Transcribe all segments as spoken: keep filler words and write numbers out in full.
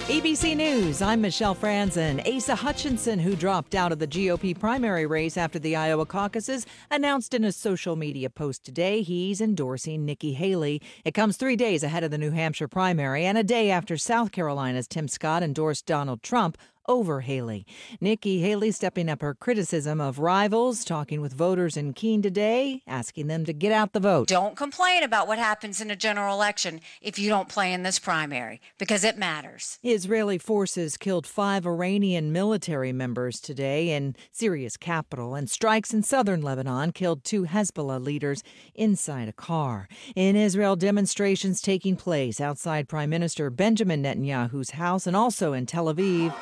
A B C News, I'm Michelle Franzen. Asa Hutchinson, who dropped out of the G O P primary race after the Iowa caucuses, announced in a social media post today he's endorsing Nikki Haley. It comes three days ahead of the New Hampshire primary and a day after South Carolina's Tim Scott endorsed Donald Trump over Haley. Nikki Haley stepping up her criticism of rivals, talking with voters in Keene today, asking them to get out the vote. Don't complain about what happens in a general election if you don't play in this primary, because it matters. Israeli forces killed five Iranian military members today in Syria's capital, and strikes in southern Lebanon killed two Hezbollah leaders inside a car. In Israel, demonstrations taking place outside Prime Minister Benjamin Netanyahu's house and also in Tel Aviv.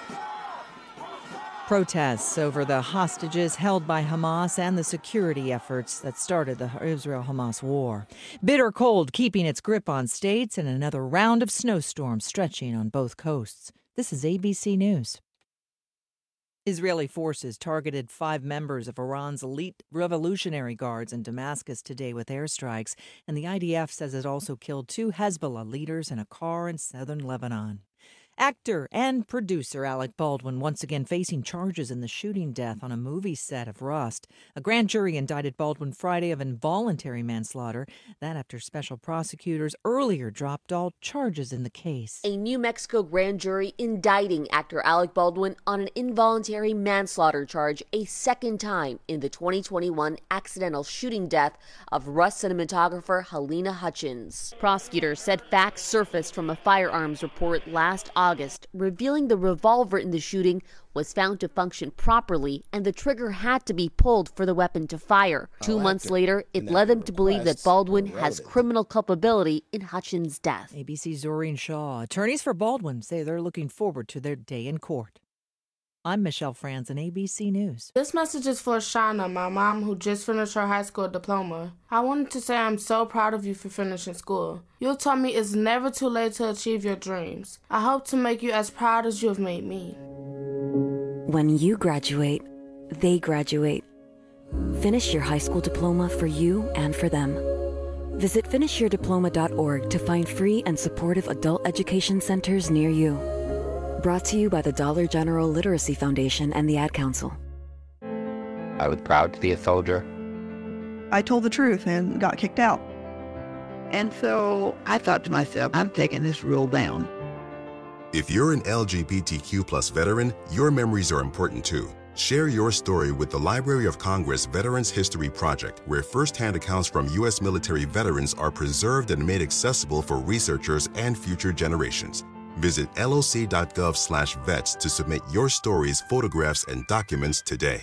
Protests over the hostages held by Hamas and the security efforts that started the Israel-Hamas war. Bitter cold keeping its grip on states and another round of snowstorms stretching on both coasts. This is A B C News. Israeli forces targeted five members of Iran's elite Revolutionary Guards in Damascus today with airstrikes, and the I D F says it also killed two Hezbollah leaders in a car in southern Lebanon. Actor and producer Alec Baldwin once again facing charges in the shooting death on a movie set of Rust. A grand jury indicted Baldwin Friday of involuntary manslaughter. That after special prosecutors earlier dropped all charges in the case. A New Mexico grand jury indicting actor Alec Baldwin on an involuntary manslaughter charge a second time in the twenty twenty-one accidental shooting death of Rust cinematographer Halyna Hutchins. Prosecutors said facts surfaced from a firearms report last August. August, revealing the revolver in the shooting was found to function properly and the trigger had to be pulled for the weapon to fire. Two months later, it led them to believe that Baldwin has criminal culpability in Hutchins' death. A B C's Zorine Shaw. Attorneys for Baldwin say they're looking forward to their day in court. I'm Michelle Franzen, A B C News. This message is for Shauna, my mom, who just finished her high school diploma. I wanted to say I'm so proud of you for finishing school. You taught me it's never too late to achieve your dreams. I hope to make you as proud as you have made me. When you graduate, they graduate. Finish your high school diploma for you and for them. Visit finish your diploma dot org to find free and supportive adult education centers near you. Brought to you by the Dollar General Literacy Foundation and the Ad Council. I was proud to be a soldier. I told the truth and got kicked out. And so I thought to myself, I'm taking this rule down. If you're an L G B T Q plus veteran, your memories are important too. Share your story with the Library of Congress Veterans History Project, where firsthand accounts from U S military veterans are preserved and made accessible for researchers and future generations. Visit L O C dot gov slash vets to submit your stories, photographs, and documents today.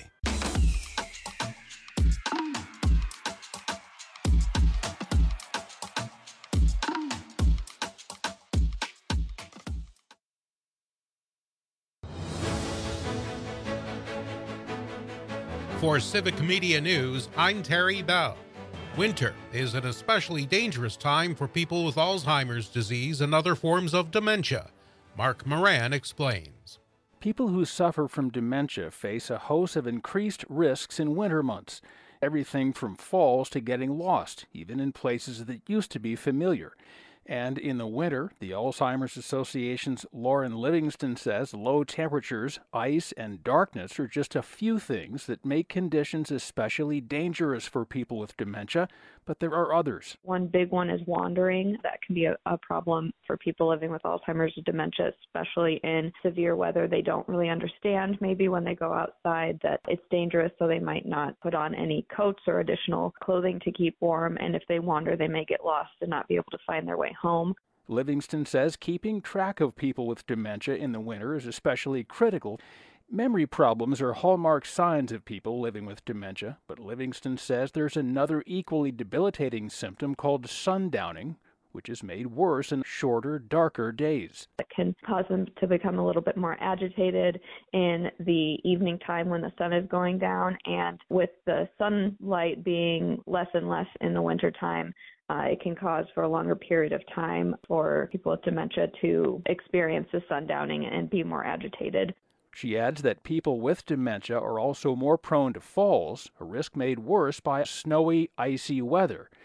For Civic Media News, I'm Terry Bell. Winter is an especially dangerous time for people with Alzheimer's disease and other forms of dementia. Mark Moran explains. People who suffer from dementia face a host of increased risks in winter months. Everything from falls to getting lost, even in places that used to be familiar. And in the winter, the Alzheimer's Association's Lauren Livingston says low temperatures, ice, and darkness are just a few things that make conditions especially dangerous for people with dementia, but there are others. One big one is wandering. That can be a, a problem for people living with Alzheimer's or dementia, especially in severe weather. They don't really understand maybe when they go outside that it's dangerous, so they might not put on any coats or additional clothing to keep warm. And if they wander, they may get lost and not be able to find their way home. Livingston says keeping track of people with dementia in the winter is especially critical. Memory problems are hallmark signs of people living with dementia, but Livingston says there's another equally debilitating symptom called sundowning, which is made worse in shorter, darker days. It can cause them to become a little bit more agitated in the evening time when the sun is going down, and with the sunlight being less and less in the wintertime, Uh, it can cause for a longer period of time for people with dementia to experience the sundowning and be more agitated. She adds that people with dementia are also more prone to falls, a risk made worse by snowy, icy weather.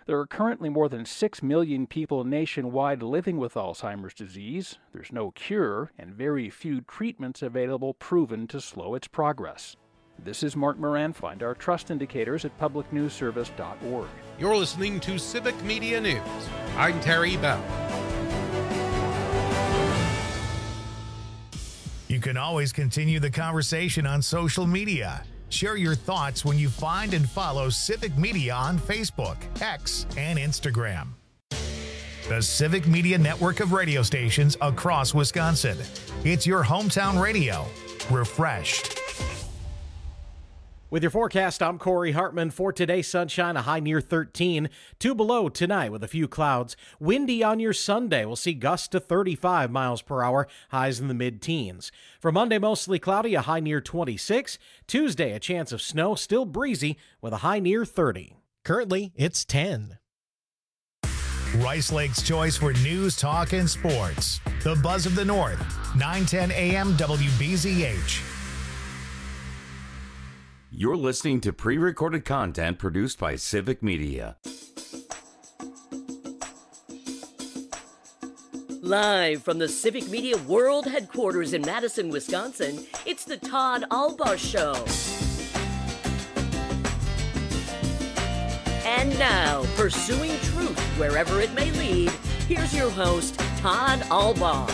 There are currently more than six million people nationwide living with Alzheimer's disease. There's no cure and very few treatments available proven to slow its progress. This is Mark Moran. Find our trust indicators at public news service dot org. You're listening to Civic Media News. I'm Terry Bell. You can always continue the conversation on social media. Share your thoughts when you find and follow Civic Media on Facebook, X, and Instagram. The Civic Media network of radio stations across Wisconsin. It's your hometown radio. Refreshed. With your forecast, I'm Corey Hartman. For today, sunshine, a high near thirteen. Two below tonight with a few clouds. Windy on your Sunday. We'll see gusts to thirty-five miles per hour, highs in the mid-teens. For Monday, mostly cloudy, a high near twenty-six. Tuesday, a chance of snow, still breezy with a high near thirty. Currently, it's ten. Rice Lake's choice for news, talk, and sports. The Buzz of the North, nine ten A M W B Z H. You're listening to pre-recorded content produced by Civic Media. Live from the Civic Media World Headquarters in Madison, Wisconsin, it's the Todd Albaugh Show. And now, pursuing truth wherever it may lead, here's your host, Todd Albaugh.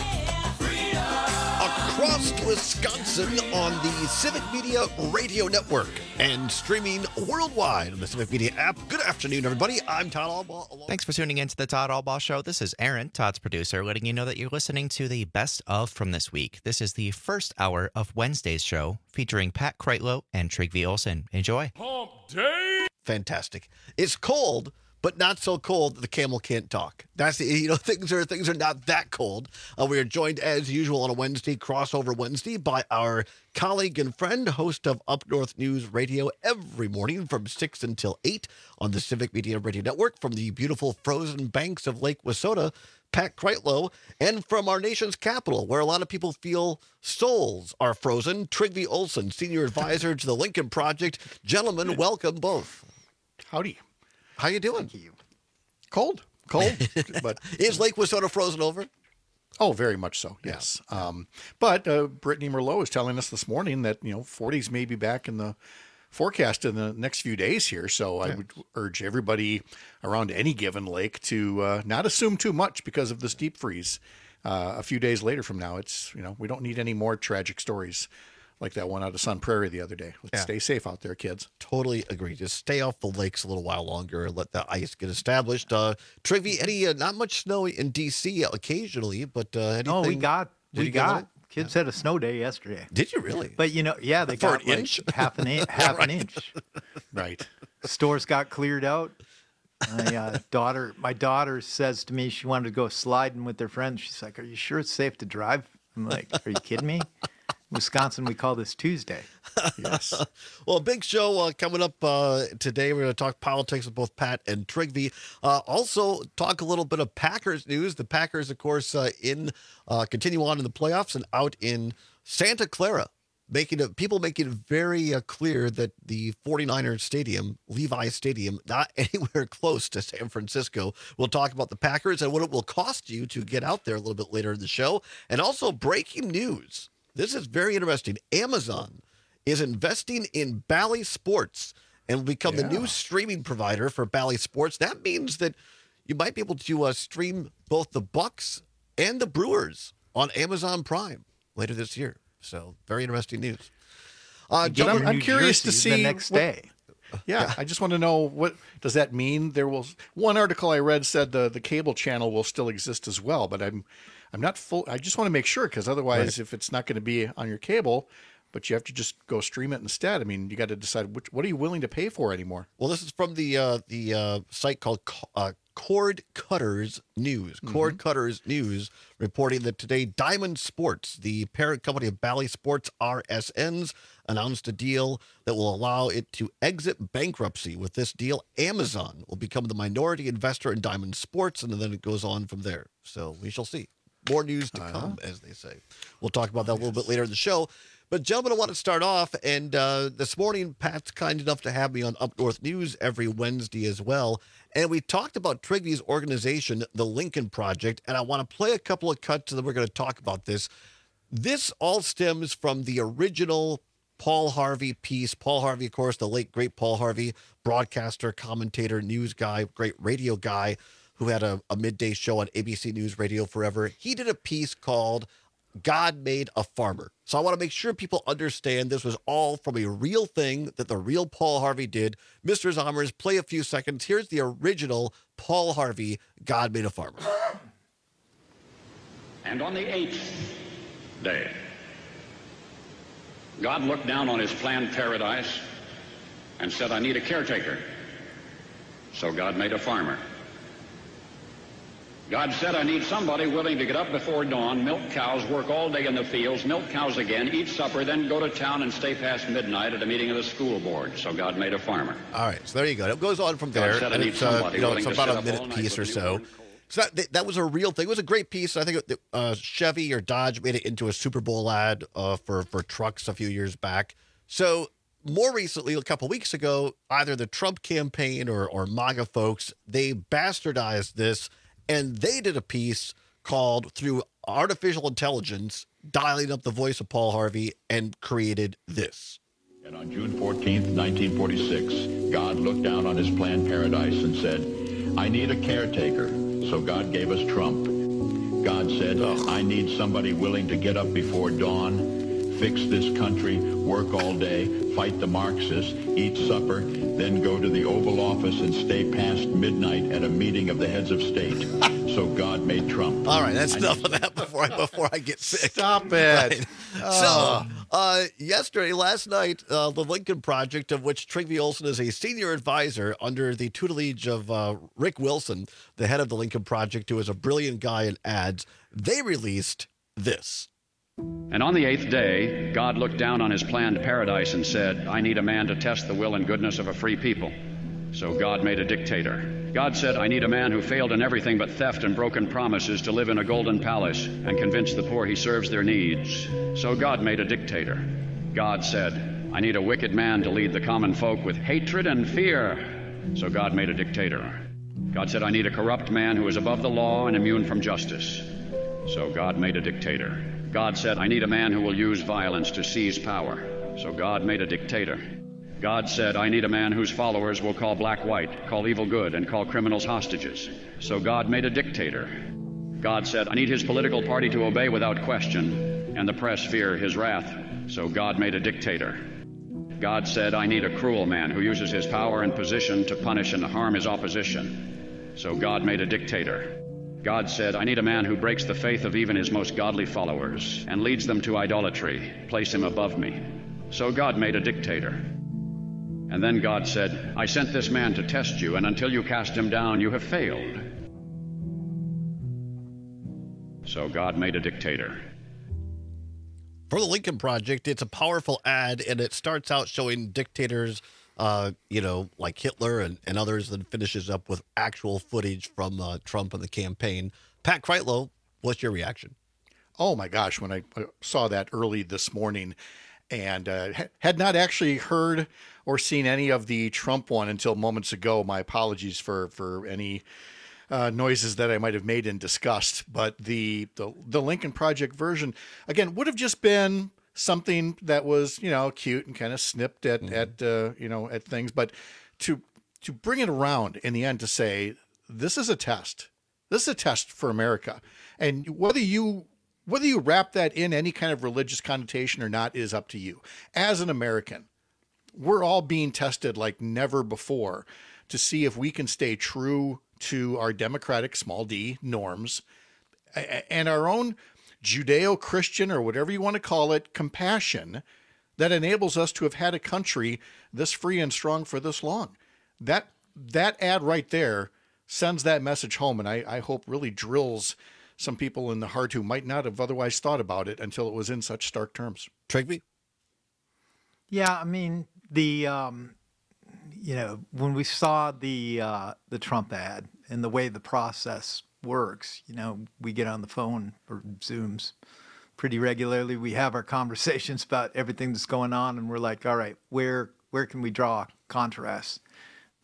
Across Wisconsin on the Civic Media Radio Network and streaming worldwide on the Civic Media app. Good afternoon, everybody. I'm Todd Albaugh. Thanks for tuning in to the Todd Albaugh Show. This is Aaron, Todd's producer, letting you know that you're listening to the best of from this week. This is the first hour of Wednesday's show featuring Pat Kreitlow and Trygve Olsen. Enjoy. Hump day. Fantastic. It's cold, but not so cold that the camel can't talk. That's the, you know, things are things are not that cold. Uh, we are joined as usual on a Wednesday, crossover Wednesday, by our colleague and friend, host of Up North News Radio every morning from six until eight on the Civic Media Radio Network from the beautiful frozen banks of Lake Wissota, Pat Kreitlow, and from our nation's capital, where a lot of people feel souls are frozen, Trygve Olsen, senior advisor to the Lincoln Project. Gentlemen, welcome both. Howdy. How you doing? Thank you. Cold, cold, but is Lake Wissota frozen over? Oh, very much so. Yes. Yeah. Um, but uh, Brittany Merlot was telling us this morning that you know forties may be back in the forecast in the next few days here. So I yeah. would urge everybody around any given lake to uh, not assume too much because of this deep freeze. Uh, a few days later from now, it's you know we don't need any more tragic stories like that one out of Sun Prairie the other day. Let's yeah. stay safe out there, kids. Totally agree. Just stay off the lakes a little while longer and let the ice get established. Uh, Trygve, any uh, not much snow in D C occasionally, but uh, anything? No, we got we got. Kids yeah. had a snow day yesterday. Did you really? But you know, yeah, they For got an like inch? half an inch. Half Right. an inch. Right. Stores got cleared out. My uh, daughter, my daughter says to me she wanted to go sliding with her friends. She's like, "Are you sure it's safe to drive?" I'm like, "Are you kidding me?" Wisconsin, we call this Tuesday. Yes. Well, big show uh, coming up uh, today. We're going to talk politics with both Pat and Trygve. Uh, also, talk a little bit of Packers news. The Packers, of course, uh, in uh, continue on in the playoffs and out in Santa Clara, making it, people making it very uh, clear that the 49ers stadium, Levi Stadium, not anywhere close to San Francisco. We'll talk about the Packers and what it will cost you to get out there a little bit later in the show. And also breaking news. This is very interesting. Amazon is investing in Bally Sports and will become yeah. the new streaming provider for Bally Sports. That means that you might be able to uh, stream both the Bucks and the Brewers on Amazon Prime later this year. So very interesting news. Uh, I'm, I'm curious to see the next what, day. Yeah, yeah, I just want to know, what does that mean? There will one article I read said the the cable channel will still exist as well, but I'm I'm not full. I just want to make sure, because otherwise, right. if it's not going to be on your cable, but you have to just go stream it instead. I mean, you got to decide which, what are you willing to pay for anymore. Well, this is from the uh, the uh, site called uh, Cord Cutters News. Mm-hmm. Cord Cutters News reporting that today Diamond Sports, the parent company of Bally Sports R S Ns, announced a deal that will allow it to exit bankruptcy. With this deal, Amazon will become the minority investor in Diamond Sports, and then it goes on from there. So we shall see. More news to uh-huh. come, as they say. We'll talk about that a little bit later in the show. But, gentlemen, I want to start off, and uh, this morning, Pat's kind enough to have me on Up North News every Wednesday as well. And we talked about Trigvy's organization, the Lincoln Project, and I want to play a couple of cuts and then we're going to talk about this. This all stems from the original Paul Harvey piece. Paul Harvey, of course, the late, great Paul Harvey, broadcaster, commentator, news guy, great radio guy who had a, a midday show on A B C News Radio forever. He did a piece called God Made a Farmer. So I want to make sure people understand this was all from a real thing that the real Paul Harvey did. Mister Zommers, play a few seconds. Here's the original Paul Harvey, God Made a Farmer. And on the eighth day, God looked down on his planned paradise and said, I need a caretaker. So God made a farmer. God said, I need somebody willing to get up before dawn, milk cows, work all day in the fields, milk cows again, eat supper, then go to town and stay past midnight at a meeting of the school board. So God made a farmer. All right, so there you go. It goes on from there. God said, I and need it's, uh, somebody you know, willing it's to about sit a up minute all night piece or with so. you. So that, that was a real thing. It was a great piece. I think uh, Chevy or Dodge made it into a Super Bowl ad uh, for, for trucks a few years back. So more recently, a couple weeks ago, either the Trump campaign or, or MAGA folks, they bastardized this, and they did a piece called Through Artificial Intelligence, dialing up the voice of Paul Harvey, and created this. And on June fourteenth, nineteen forty-six, God looked down on his planned paradise and said, I need a caretaker. So God gave us Trump. God said, I need somebody willing to get up before dawn, fix this country, work all day, fight the Marxists, eat supper, then go to the Oval Office and stay past midnight at a meeting of the heads of state. So God made Trump. All right, that's I enough need- of that before I, before I get sick. Stop it. Right. Oh. So, uh, yesterday, last night, uh, the Lincoln Project, of which Trygve Olsen is a senior advisor under the tutelage of uh, Rick Wilson, the head of the Lincoln Project, who is a brilliant guy in ads, they released this. And on the eighth day, God looked down on his planned paradise and said, I need a man to test the will and goodness of a free people. So God made a dictator. God said, I need a man who failed in everything but theft and broken promises to live in a golden palace and convince the poor he serves their needs. So God made a dictator. God said, I need a wicked man to lead the common folk with hatred and fear. So God made a dictator. God said, I need a corrupt man who is above the law and immune from justice. So God made a dictator. God said, I need a man who will use violence to seize power. So God made a dictator. God said, I need a man whose followers will call black white, call evil good, and call criminals hostages. So God made a dictator. God said, I need his political party to obey without question, and the press fear his wrath. So God made a dictator. God said, I need a cruel man who uses his power and position to punish and harm his opposition. So God made a dictator. God said, I need a man who breaks the faith of even his most godly followers and leads them to idolatry. Place him above me. So God made a dictator. And then God said, I sent this man to test you, and until you cast him down, you have failed. So God made a dictator. For the Lincoln Project, it's a powerful ad, and it starts out showing dictators, uh, you know, like Hitler and, and others, and finishes up with actual footage from uh, Trump and the campaign. Pat Kreitlow, what's your reaction? Oh, my gosh, when I saw that early this morning and uh, had not actually heard or seen any of the Trump one until moments ago. My apologies for, for any uh, noises that I might have made in disgust. But the, the the Lincoln Project version, again, would have just been something that was, you know, cute and kind of snipped at, mm-hmm. at uh, you know, at things. But to to bring it around in the end to say, this is a test. This is a test for America. And whether you whether you wrap that in any kind of religious connotation or not is up to you. As an American, we're all being tested like never before to see if we can stay true to our democratic, small d, norms and our own Judeo-Christian, or whatever you want to call it, compassion that enables us to have had a country this free and strong for this long. That that ad right there sends that message home, and I, I hope really drills some people in the heart who might not have otherwise thought about it until it was in such stark terms. Trygve? Yeah, I mean, the, um, you know, when we saw the uh, the Trump ad and the way the process works, you know, we get on the phone or Zooms pretty regularly. We have our conversations about everything that's going on, and we're like, all right, where where can we draw contrasts?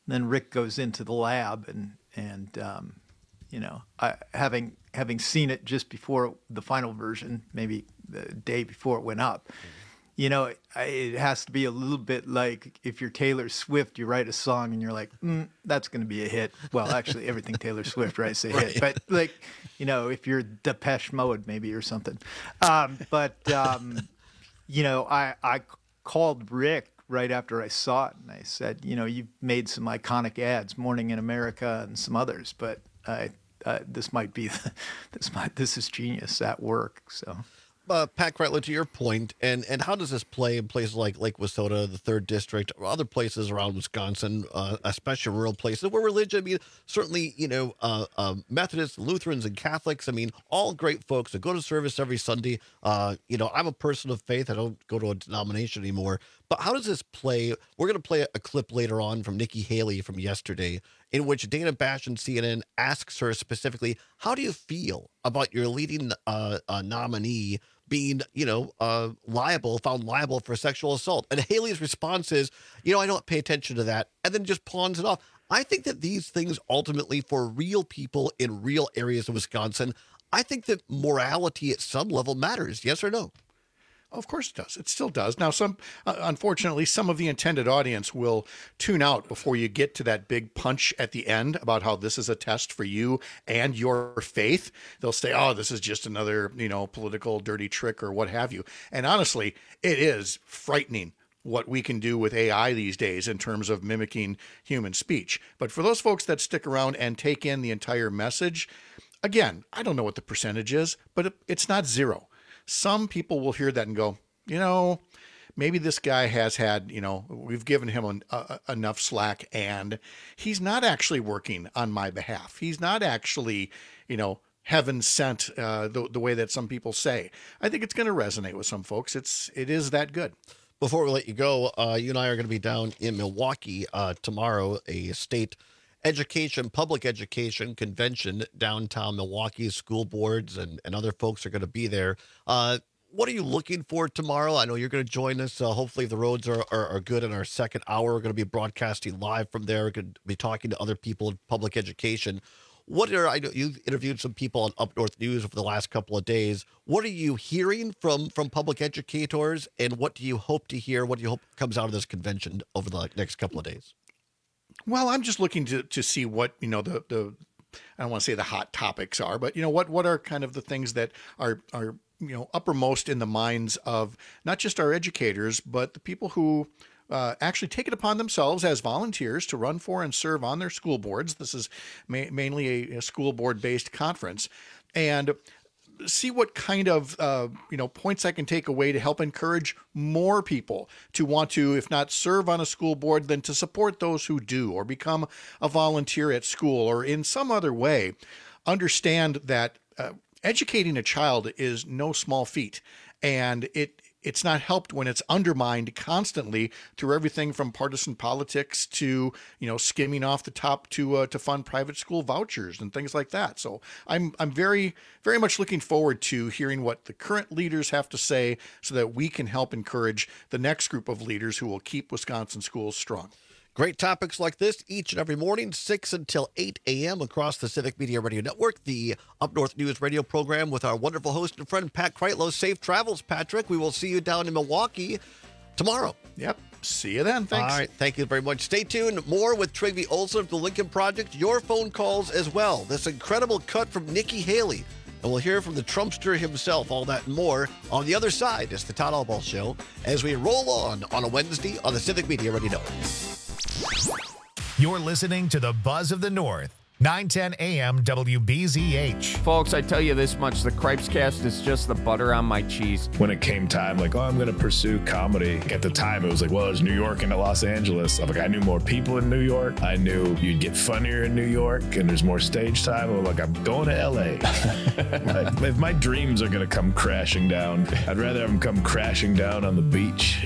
then Rick goes into the lab and, and um, you know, I, having having seen it just before the final version, maybe the day before it went up, you know, it, it has to be a little bit like if you're Taylor Swift, you write a song and you're like, mm, that's going to be a hit. Well, actually, everything Taylor Swift writes a hit. Right. But like, you know, if you're Depeche Mode maybe or something. Um, but, um, you know, I, I called Rick right after I saw it, and I said, you know, you've made some iconic ads, Morning in America and some others, but I, uh, this might be, the, this might, this is genius at work. So. Uh, Pat Kreitlow, to your point, and, and how does this play in places like Lake Wissota, the third district, or other places around Wisconsin, uh, especially rural places where religion, I mean, certainly, you know, uh, uh, Methodists, Lutherans, and Catholics, I mean, all great folks that go to service every Sunday. Uh, you know, I'm a person of faith. I don't go to a denomination anymore. But how does this play? We're going to play a clip later on from Nikki Haley from yesterday, in which Dana Bash in C N N asks her specifically, how do you feel about your leading uh, uh, nominee being, you know, uh, liable, found liable for sexual assault? And Haley's response is, you know, I don't pay attention to that, and then just pawns it off. I think that these things ultimately, for real people in real areas of Wisconsin, I think that morality at some level matters. Yes or no? Of course it does. It still does. Now, some, uh, unfortunately, some of the intended audience will tune out before you get to that big punch at the end about how this is a test for you and your faith. They'll say, oh, this is just another, you know, political dirty trick or what have you. And honestly, it is frightening what we can do with A I these days in terms of mimicking human speech. But for those folks that stick around and take in the entire message, again, I don't know what the percentage is, but it, it's not zero. Some people will hear that and go, you know, maybe this guy has had, you know, we've given him an, uh, enough slack and he's not actually working on my behalf. He's not actually, you know, heaven sent uh, the, the way that some people say. I think it's going to resonate with some folks. It's, it is that good. Before we let you go, uh, you and I are going to be down in Milwaukee uh, tomorrow, a state education, public education convention downtown Milwaukee. School boards and, and other folks are going to be there. Uh, what are you looking for tomorrow? I know you're going to join us. Uh, hopefully the roads are, are, are good in our second hour. We're going to be broadcasting live from there. We're going to be talking to other people in public education. What are, I know you've interviewed some people on Up North News over the last couple of days. What are you hearing from, from public educators, and what do you hope to hear? What do you hope comes out of this convention over the next couple of days? Well, I'm just looking to, to see what, you know, the, the, I don't want to say the hot topics are, but, you know, what, what are kind of the things that are, are, you know, uppermost in the minds of not just our educators, but the people who uh, actually take it upon themselves as volunteers to run for and serve on their school boards. This is ma- mainly a, a school board based conference, and see what kind of, uh, you know, points I can take away to help encourage more people to want to, if not serve on a school board, then to support those who do, or become a volunteer at school, or in some other way understand that uh, educating a child is no small feat. And it it's not helped when it's undermined constantly through everything from partisan politics to, you know, skimming off the top to uh, to fund private school vouchers and things like that. So I'm I'm very, very much looking forward to hearing what the current leaders have to say so that we can help encourage the next group of leaders who will keep Wisconsin schools strong. Great topics like this each and every morning, six until eight a.m. across the Civic Media Radio Network, the Up North News radio program with our wonderful host and friend, Pat Kreitlow. Safe travels, Patrick. We will see you down in Milwaukee tomorrow. Yep. See you then. Thanks. All right. Thank you very much. Stay tuned. More with Trygve Olsen of the Lincoln Project. Your phone calls as well. This incredible cut from Nikki Haley. And we'll hear from the Trumpster himself, all that and more. On the other side, it's the Todd Albaugh Show as we roll on on a Wednesday on the Civic Media Radio Network. You're listening to the Buzz of the North, nine ten a.m. W B Z H. Folks, I tell you this much, the Cripescast is just the butter on my cheese. When it came time, like, oh, I'm going to pursue comedy. At the time, it was like, well, there's New York and Los Angeles. I'm like, I knew more people in New York. I knew you'd get funnier in New York, and there's more stage time. I'm like, I'm going to L A. Like, if my dreams are going to come crashing down, I'd rather have them come crashing down on the beach.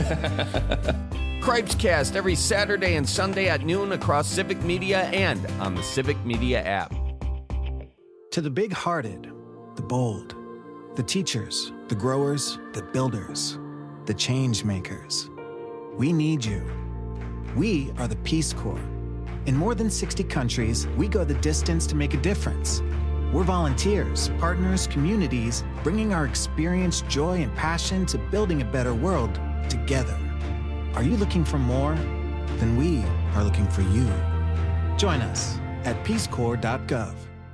Cripescast every Saturday and Sunday at noon across Civic Media and on the Civic Media app. To the big-hearted, the bold, the teachers, the growers, the builders, the change makers, we need you. We are the Peace Corps, In more than sixty countries, we go the distance to make a difference. We're volunteers, partners, communities, bringing our experience, joy, and passion to building a better world together. Are you looking for more? Then we are looking for you. Join us at peace corps dot gov.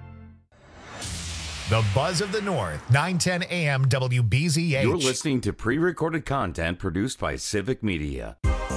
The Buzz of the North, nine ten A M W B Z H. You're listening to pre-recorded content produced by Civic Media.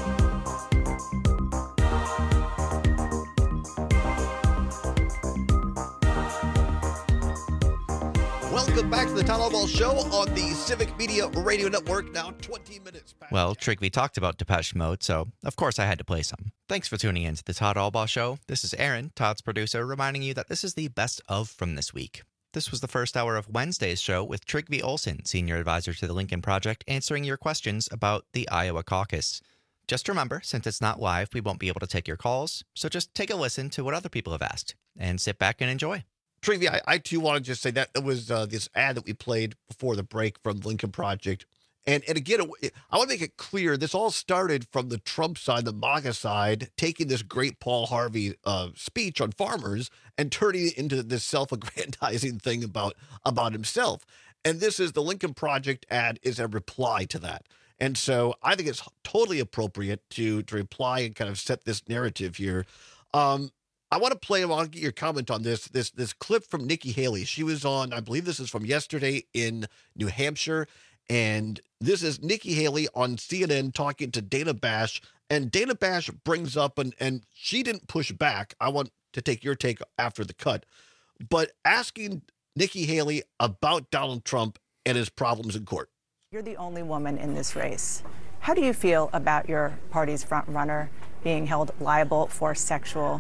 Welcome back to the Todd Albaugh Show on the Civic Media Radio Network. Now twenty minutes past. Well, Trigby talked about Depeche Mode, so of course I had to play some. Thanks for tuning in to the Todd Albaugh Show. This is Aaron, Todd's producer, reminding you that this is the best of from this week. This was the first hour of Wednesday's show with Trygve Olsen, senior advisor to the Lincoln Project, answering your questions about the Iowa caucus. Just remember, since it's not live, we won't be able to take your calls, so just take a listen to what other people have asked and sit back and enjoy. Trygve, I, I too want to just say that it was uh, this ad that we played before the break from the Lincoln Project. And and again, it, I want to make it clear, this all started from the Trump side, the MAGA side, taking this great Paul Harvey uh, speech on farmers and turning it into this self-aggrandizing thing about, about himself. And this is the Lincoln Project ad is a reply to that. And so I think it's totally appropriate to, to reply and kind of set this narrative here. Um, I want to play, I want to get your comment on this, this, this clip from Nikki Haley. She was on, I believe this is from yesterday in New Hampshire. And this is Nikki Haley on C N N talking to Dana Bash. And Dana Bash brings up, and, and she didn't push back. I want to take your take after the cut. But asking Nikki Haley about Donald Trump and his problems in court. You're the only woman in this race. How do you feel about your party's front runner being held liable for sexual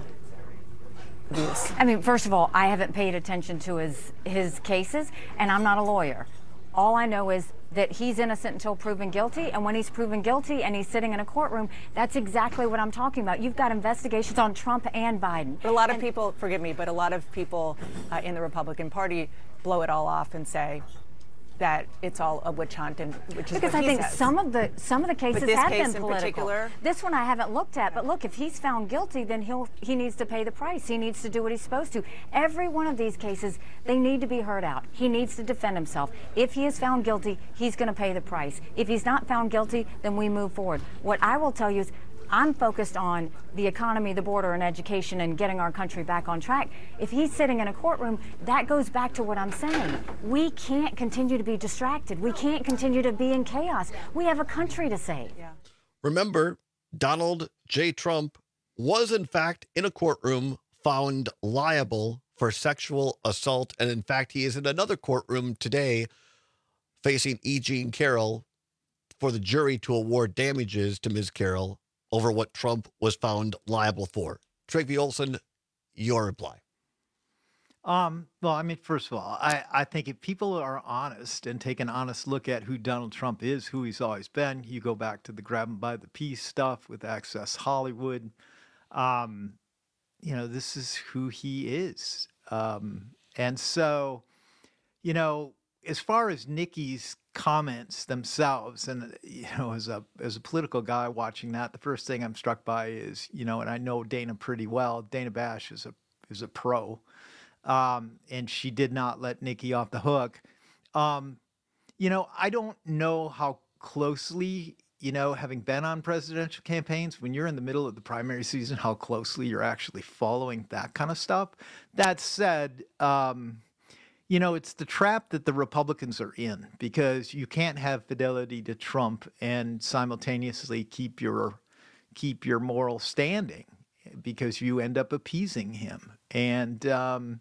abuse? I mean, first of all, I haven't paid attention to his his cases, and I'm not a lawyer. All I know is that he's innocent until proven guilty, and when he's proven guilty and he's sitting in a courtroom, that's exactly what I'm talking about. You've got investigations on Trump and Biden. But a lot of and people, forgive me, but a lot of people uh, in the Republican Party blow it all off and say that it's all a witch hunt, and which is because what I he think says. some of the some of the cases But this have case been in political. particular? This one I haven't looked at, but look, if he's found guilty, then he'll he needs to pay the price. He needs to do what he's supposed to. Every one of these cases, they need to be heard out. He needs to defend himself. If he is found guilty, he's going to pay the price. If he's not found guilty, then we move forward. What I will tell you is, I'm focused on the economy, the border, and education, and getting our country back on track. If he's sitting in a courtroom, that goes back to what I'm saying. We can't continue to be distracted. We can't continue to be in chaos. We have a country to save. Yeah. Remember, Donald J. Trump was, in fact, in a courtroom found liable for sexual assault. And in fact, he is in another courtroom today facing E. Jean Carroll for the jury to award damages to Miz Carroll over what Trump was found liable for. Trygve Olsen, your reply. Um, well, I mean, first of all, I, I think if people are honest and take an honest look at who Donald Trump is, who he's always been, you go back to the grab him by the piece stuff with Access Hollywood. Um, you know, this is who he is. Um, and so, you know, as far as Nikki's comments themselves, and you know, as a as a political guy watching that, the first thing I'm struck by is, you know, and I know Dana pretty well. Dana Bash is a is a pro, um, and she did not let Nikki off the hook. Um, you know, I don't know how closely, you know, having been on presidential campaigns, when you're in the middle of the primary season, how closely you're actually following that kind of stuff. That said, um, you know, it's the trap that the Republicans are in, because you can't have fidelity to Trump and simultaneously keep your keep your moral standing, because you end up appeasing him. And, um,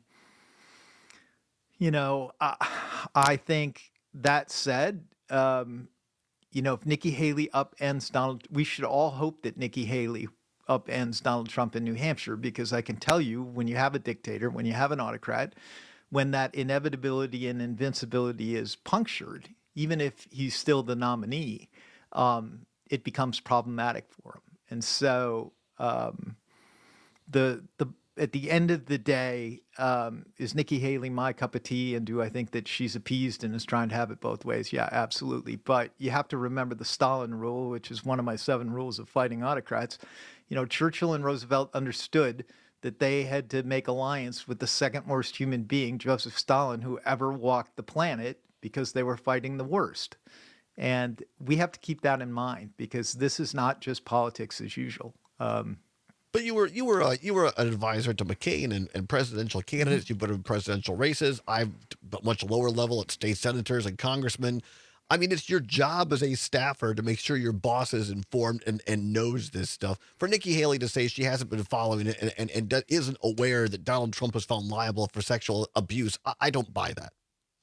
you know, I, I think that said, um, you know, if Nikki Haley upends Donald, we should all hope that Nikki Haley upends Donald Trump in New Hampshire, because I can tell you, when you have a dictator, when you have an autocrat, when that inevitability and invincibility is punctured, even if he's still the nominee, um, it becomes problematic for him. And so um, the the at the end of the day, um, is Nikki Haley my cup of tea? And do I think that she's appeased and is trying to have it both ways? Yeah, absolutely. But you have to remember the Stalin rule, which is one of my seven rules of fighting autocrats. You know, Churchill and Roosevelt understood that they had to make alliance with the second worst human being, Joseph Stalin, who ever walked the planet, because they were fighting the worst. And we have to keep that in mind, because this is not just politics as usual. Um, But you were you were uh, you were an advisor to McCain and, and presidential candidates. You've been in presidential races. I've much lower level at state senators and congressmen. I mean, it's your job as a staffer to make sure your boss is informed and, and knows this stuff. For Nikki Haley to say she hasn't been following it and, and, and isn't aware that Donald Trump was found liable for sexual abuse, I, I don't buy that.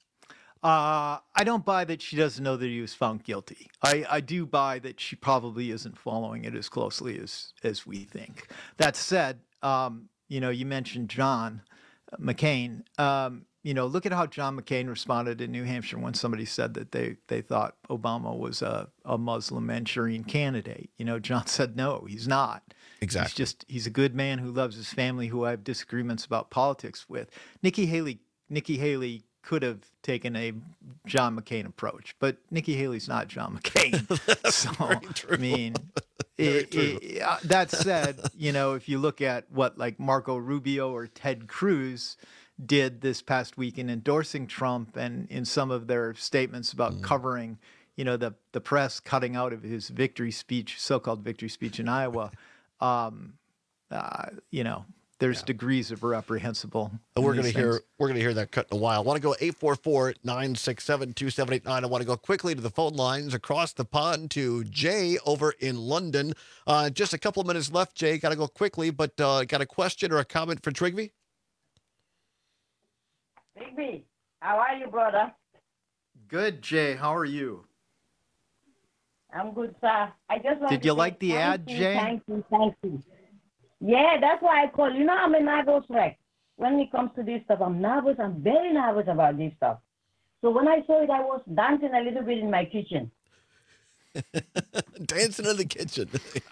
Uh, I don't buy that she doesn't know that he was found guilty. I, I do buy that she probably isn't following it as closely as, as we think. That said, um, you know, you mentioned John McCain. Um, you know, look at how John McCain responded in New Hampshire when somebody said that they, they thought Obama was a, a Muslim Manchurian candidate. You know, John said, no, he's not. Exactly. He's just, he's a good man who loves his family, who I have disagreements about politics with. Nikki Haley, Nikki Haley could have taken a John McCain approach, but Nikki Haley's not John McCain. So, I mean, it, it, uh, that said, you know, if you look at what like Marco Rubio or Ted Cruz did this past week in endorsing Trump and in some of their statements about mm. covering, you know, the, the press cutting out of his victory speech, so-called victory speech in Iowa, um, uh, you know, there's yeah. degrees of reprehensible. And we're going to hear we're going to hear that cut in a while. I want to go eight four four, nine six seven, two seven eight nine. I want to go quickly to the phone lines across the pond to Jay over in London. Uh, just a couple of minutes left, Jay. Got to go quickly, but uh, got a question or a comment for Trygve? Trygve, how are you, brother? Good, Jay. How are you? I'm good, sir. I just want Did to you say like the ad, you, Jay? Thank you, thank you. Yeah, that's why I call. You know, I'm a nervous wreck. When it comes to this stuff, I'm nervous. I'm very nervous about this stuff. So when I saw it, I was dancing a little bit in my kitchen. Dancing in the kitchen.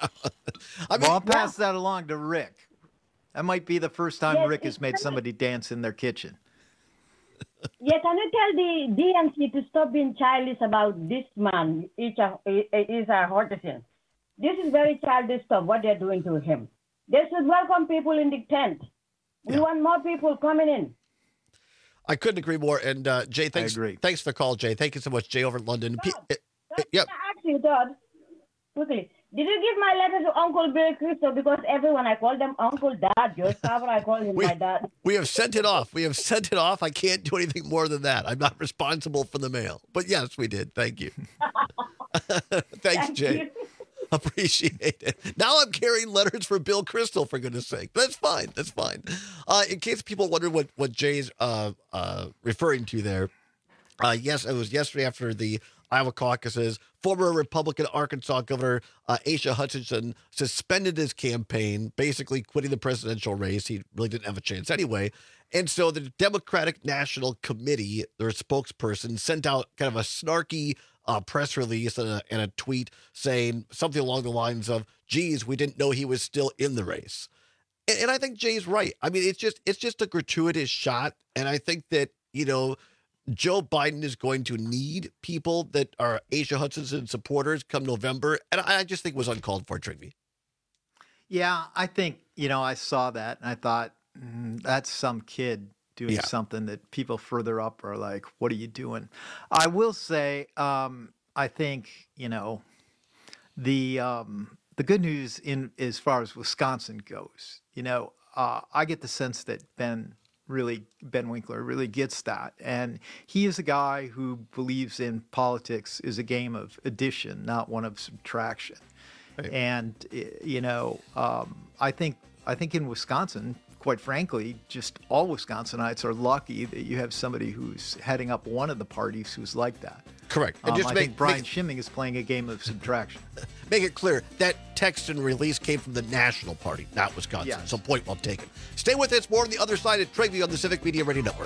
I mean, well, I'll pass yeah. that along to Rick. That might be the first time yes, Rick has made somebody dance in their kitchen. Yeah, can you tell the D N C to stop being childish about this man, Asa Hutchinson? This is very childish stuff, what they're doing to him. They should welcome people in the tent. We yeah. want more people coming in. I couldn't agree more. And uh, Jay, thanks, I agree. thanks for the call, Jay. Thank you so much, Jay, over in London. Todd, P- Todd, yep. Can I ask you, Todd, quickly, did you give my letter to Uncle Bill Cristo? Because everyone, I call them Uncle Dad. George Carver, I call him we, my dad. We have sent it off. We have sent it off. I can't do anything more than that. I'm not responsible for the mail. But yes, we did. Thank you. Thanks, Thank Jay. You. Appreciate it. Now I'm carrying letters for Bill Kristol, for goodness sake. That's fine. That's fine. Uh, in case people wonder what, what Jay's uh, uh, referring to there, uh, yes, it was yesterday after the Iowa caucuses. Former Republican Arkansas Governor uh, Asa Hutchinson suspended his campaign, basically quitting the presidential race. He really didn't have a chance anyway. And so the Democratic National Committee, their spokesperson, sent out kind of a snarky Uh, press release and a, and a tweet saying something along the lines of, geez, we didn't know he was still in the race. And, and I think Jay's right. I mean, it's just it's just a gratuitous shot. And I think that, you know, Joe Biden is going to need people that are Asa Hutchinson supporters come November. And I just think it was uncalled for, Trygve. Yeah, I think, you know, I saw that and I thought, mm, that's some kid doing yeah. something that people further up are like, what are you doing? I will say, um, I think, you know, the um, the good news in as far as Wisconsin goes, you know, uh, I get the sense that Ben really, Ben Winkler really gets that. And he is a guy who believes in politics is a game of addition, not one of subtraction. Right. And, you know, um, I think I think in Wisconsin, quite frankly, just all Wisconsinites are lucky that you have somebody who's heading up one of the parties who's like that. Correct. And um, just I make, think Brian make, Schimming is playing a game of subtraction. Make it clear, that text and release came from the national party, not Wisconsin. Yes. So point well taken. Stay with us. More on the other side at Trygve on the Civic Media Radio Network.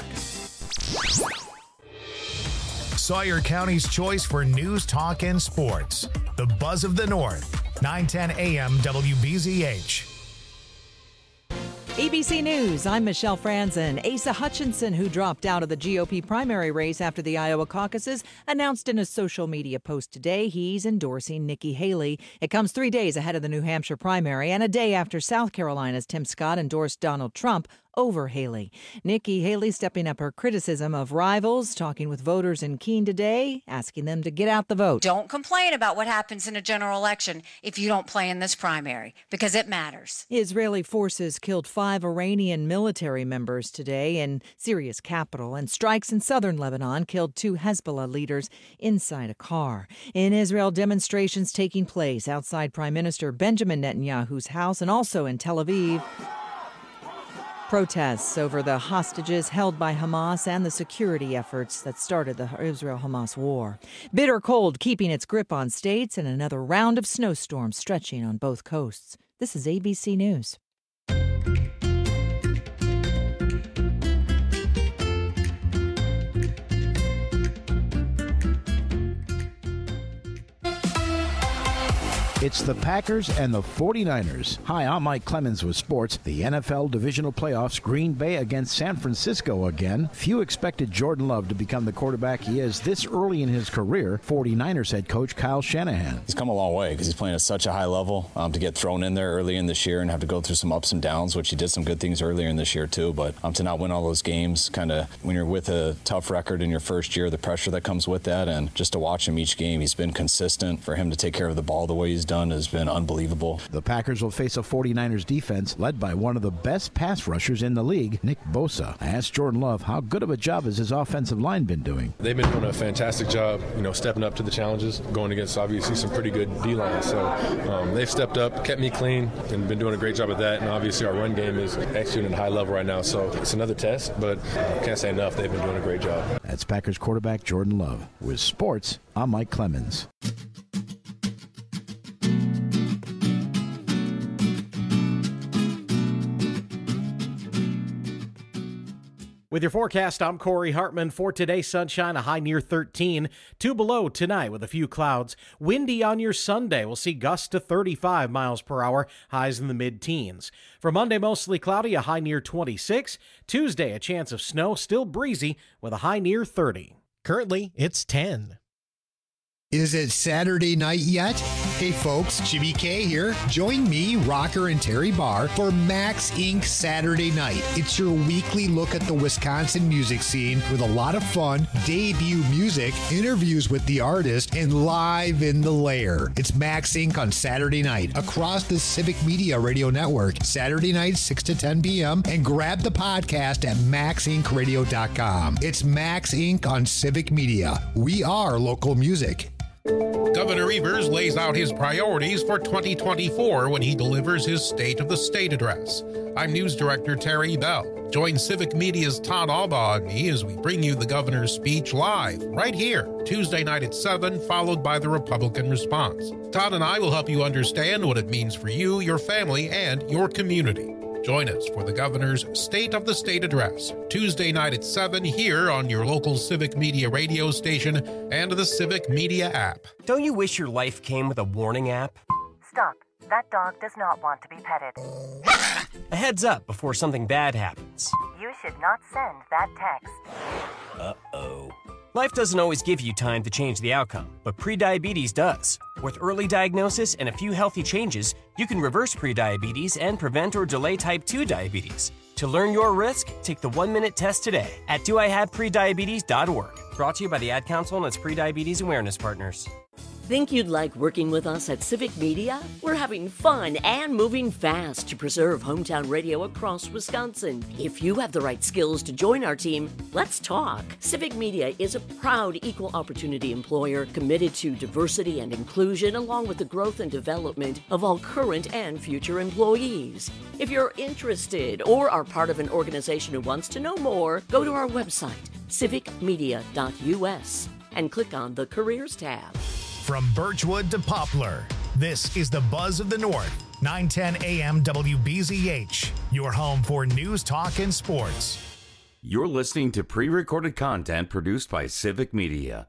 Sawyer County's choice for news, talk, and sports. The Buzz of the North. nine ten a.m. W B Z H. A B C News, I'm Michelle Franzen. Asa Hutchinson, who dropped out of the G O P primary race after the Iowa caucuses, announced in a social media post today he's endorsing Nikki Haley. It comes three days ahead of the New Hampshire primary and a day after South Carolina's Tim Scott endorsed Donald Trump over Haley. Nikki Haley stepping up her criticism of rivals, talking with voters in Keene today, asking them to get out the vote. Don't complain about what happens in a general election if you don't play in this primary, because it matters. Israeli forces killed five Iranian military members today in Syria's capital, and strikes in southern Lebanon killed two Hezbollah leaders inside a car. In Israel, demonstrations taking place outside Prime Minister Benjamin Netanyahu's house and also in Tel Aviv. Protests over the hostages held by Hamas and the security efforts that started the Israel-Hamas war. Bitter cold keeping its grip on states and another round of snowstorms stretching on both coasts. This is A B C News. It's the Packers and the forty-niners. Hi, I'm Mike Clemens with sports. The N F L divisional playoffs, Green Bay against San Francisco again. Few expected Jordan Love to become the quarterback he is this early in his career. forty-niners head coach Kyle Shanahan. He's come a long way because he's playing at such a high level. Um, to get thrown in there early in this year and have to go through some ups and downs, which he did some good things earlier in this year too, but um, to not win all those games, kind of when you're with a tough record in your first year, the pressure that comes with that, and just to watch him each game, he's been consistent. For him to take care of the ball the way he's done has been unbelievable. The Packers will face a forty-niners defense led by one of the best pass rushers in the league, Nick Bosa. I asked Jordan Love how good of a job has his offensive line been doing. They've been doing a fantastic job, you know, stepping up to the challenges, going against obviously some pretty good D-lines. So um, they've stepped up, kept me clean, and been doing a great job at that. And obviously our run game is executing at a high level right now. So it's another test, but can't say enough. They've been doing a great job. That's Packers quarterback Jordan Love. With sports, I'm Mike Clemens. With your forecast, I'm Corey Hartman. For today, sunshine, a high near thirteen. Two below tonight with a few clouds. Windy on your Sunday. We'll see gusts to thirty-five miles per hour, highs in the mid-teens. For Monday, mostly cloudy, a high near twenty-six. Tuesday, a chance of snow, still breezy with a high near thirty. Currently, it's ten. Is it Saturday night yet? Hey folks, Jimmy K here. Join me, Rocker and Terry Barr, for Max Incorporated Saturday Night. It's your weekly look at the Wisconsin music scene with a lot of fun, debut music, interviews with the artist, and live in the lair. It's Max Incorporated on Saturday night across the Civic Media Radio Network, Saturday night, six to ten p.m., and grab the podcast at max inc radio dot com. It's Max Incorporated on Civic Media. We are local music. Governor Evers lays out his priorities for twenty twenty-four when he delivers his State of the State address. I'm News Director Terry Bell. Join Civic Media's Todd Albaugh and me as we bring you the governor's speech live, right here, Tuesday night at seven, followed by the Republican response. Todd and I will help you understand what it means for you, your family, and your community. Join us for the governor's State of the State address, Tuesday night at seven, here on your local Civic Media radio station and the Civic Media app. Don't you wish your life came with a warning app? Stop. That dog does not want to be petted. A heads up before something bad happens. You should not send that text. Uh-oh. Life doesn't always give you time to change the outcome, but prediabetes does. With early diagnosis and a few healthy changes, you can reverse prediabetes and prevent or delay type two diabetes. To learn your risk, take the one-minute test today at do I have prediabetes dot org. Brought to you by the Ad Council and its prediabetes awareness partners. Think you'd like working with us at Civic Media? We're having fun and moving fast to preserve hometown radio across Wisconsin. If you have the right skills to join our team, let's talk. Civic Media is a proud equal opportunity employer committed to diversity and inclusion, along with the growth and development of all current and future employees. If you're interested or are part of an organization who wants to know more, go to our website, civic media dot u s, and click on the Careers tab. From Birchwood to Poplar, this is the Buzz of the North, nine ten A M W B Z H, your home for news, talk, and sports. You're listening to pre-recorded content produced by Civic Media.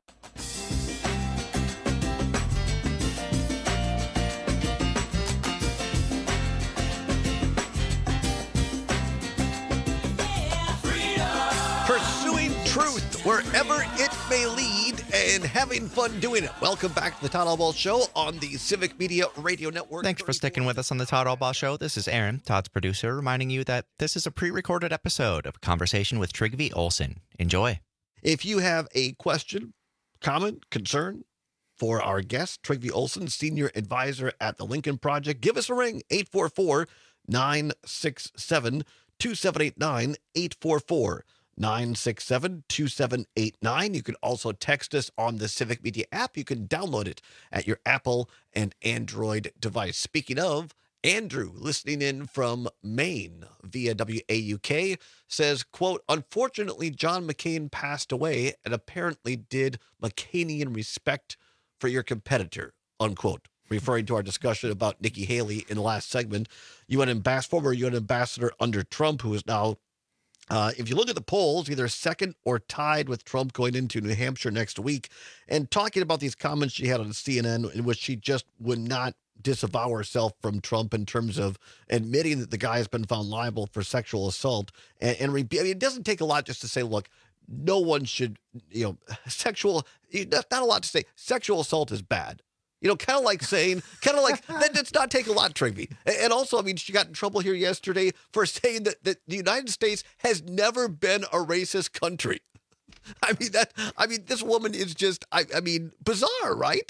wherever it may lead, and having fun doing it. Welcome back to the Todd Albaugh Show on the Civic Media Radio Network. Thanks for sticking with us on the Todd Albaugh Show. This is Aaron, Todd's producer, reminding you that this is a pre-recorded episode of a conversation with Trygve Olsen. Enjoy. If you have a question, comment, concern for our guest, Trygve Olsen, Senior Advisor at the Lincoln Project, give us a ring, eight four four, nine six seven, two seven eight nine, eight four four, nine six seven, two seven eight nine. You can also text us on the Civic Media app. You can download it at your Apple and Android device. Speaking of, Andrew, listening in from Maine via W A U K, says, quote, unfortunately, John McCain passed away and apparently did McCainian respect for your competitor, unquote, referring to our discussion about Nikki Haley in the last segment. U N ambassador, former U N ambassador under Trump, who is now, uh, if you look at the polls, either second or tied with Trump going into New Hampshire next week, and talking about these comments she had on C N N in which she just would not disavow herself from Trump in terms of admitting that the guy has been found liable for sexual assault. And, and re- I mean, it doesn't take a lot just to say, look, no one should, you know, sexual, not, not a lot to say. Sexual assault is bad. You know, kind of like saying, kind of like, that does not take a lot, Trygve. And also, I mean, she got in trouble here yesterday for saying that, that the United States has never been a racist country. I mean, that, I mean, this woman is just, I, I mean, bizarre, right?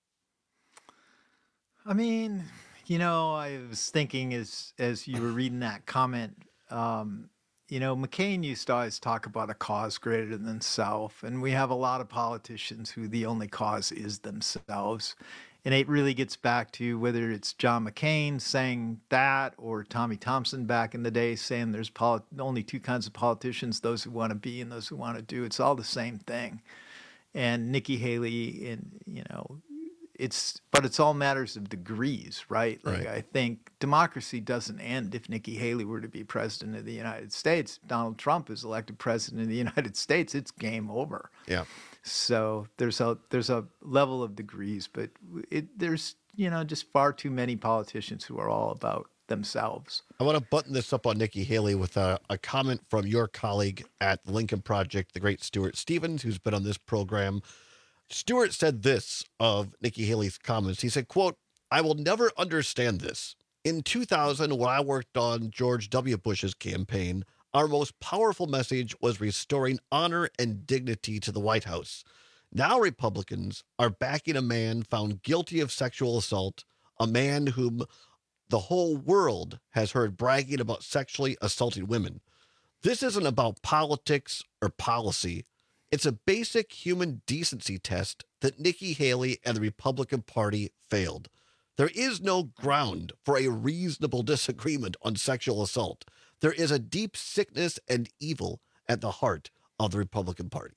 I mean, you know, I was thinking as as you were reading that comment, um, you know, McCain used to always talk about a cause greater than self, and we have a lot of politicians who the only cause is themselves. And it really gets back to whether it's John McCain saying that or Tommy Thompson back in the day saying there's polit- only two kinds of politicians, those who want to be and those who want to do. It's all the same thing. And Nikki Haley, and, you know, It's, but it's all matters of degrees, right? Like, Right. I think democracy doesn't end if Nikki Haley were to be president of the United States. Donald Trump is elected president of the United States. It's game over. Yeah. So there's a there's a level of degrees, but it there's you know just far too many politicians who are all about themselves. I want to button this up on Nikki Haley with a, a comment from your colleague at the Lincoln Project, the great Stuart Stevens, who's been on this program. Stewart said this of Nikki Haley's comments. He said, quote, I will never understand this. In two thousand, when I worked on George W. Bush's campaign, our most powerful message was restoring honor and dignity to the White House. Now Republicans are backing a man found guilty of sexual assault, a man whom the whole world has heard bragging about sexually assaulting women. This isn't about politics or policy. It's a basic human decency test that Nikki Haley and the Republican Party failed. There is no ground for a reasonable disagreement on sexual assault. There is a deep sickness and evil at the heart of the Republican Party.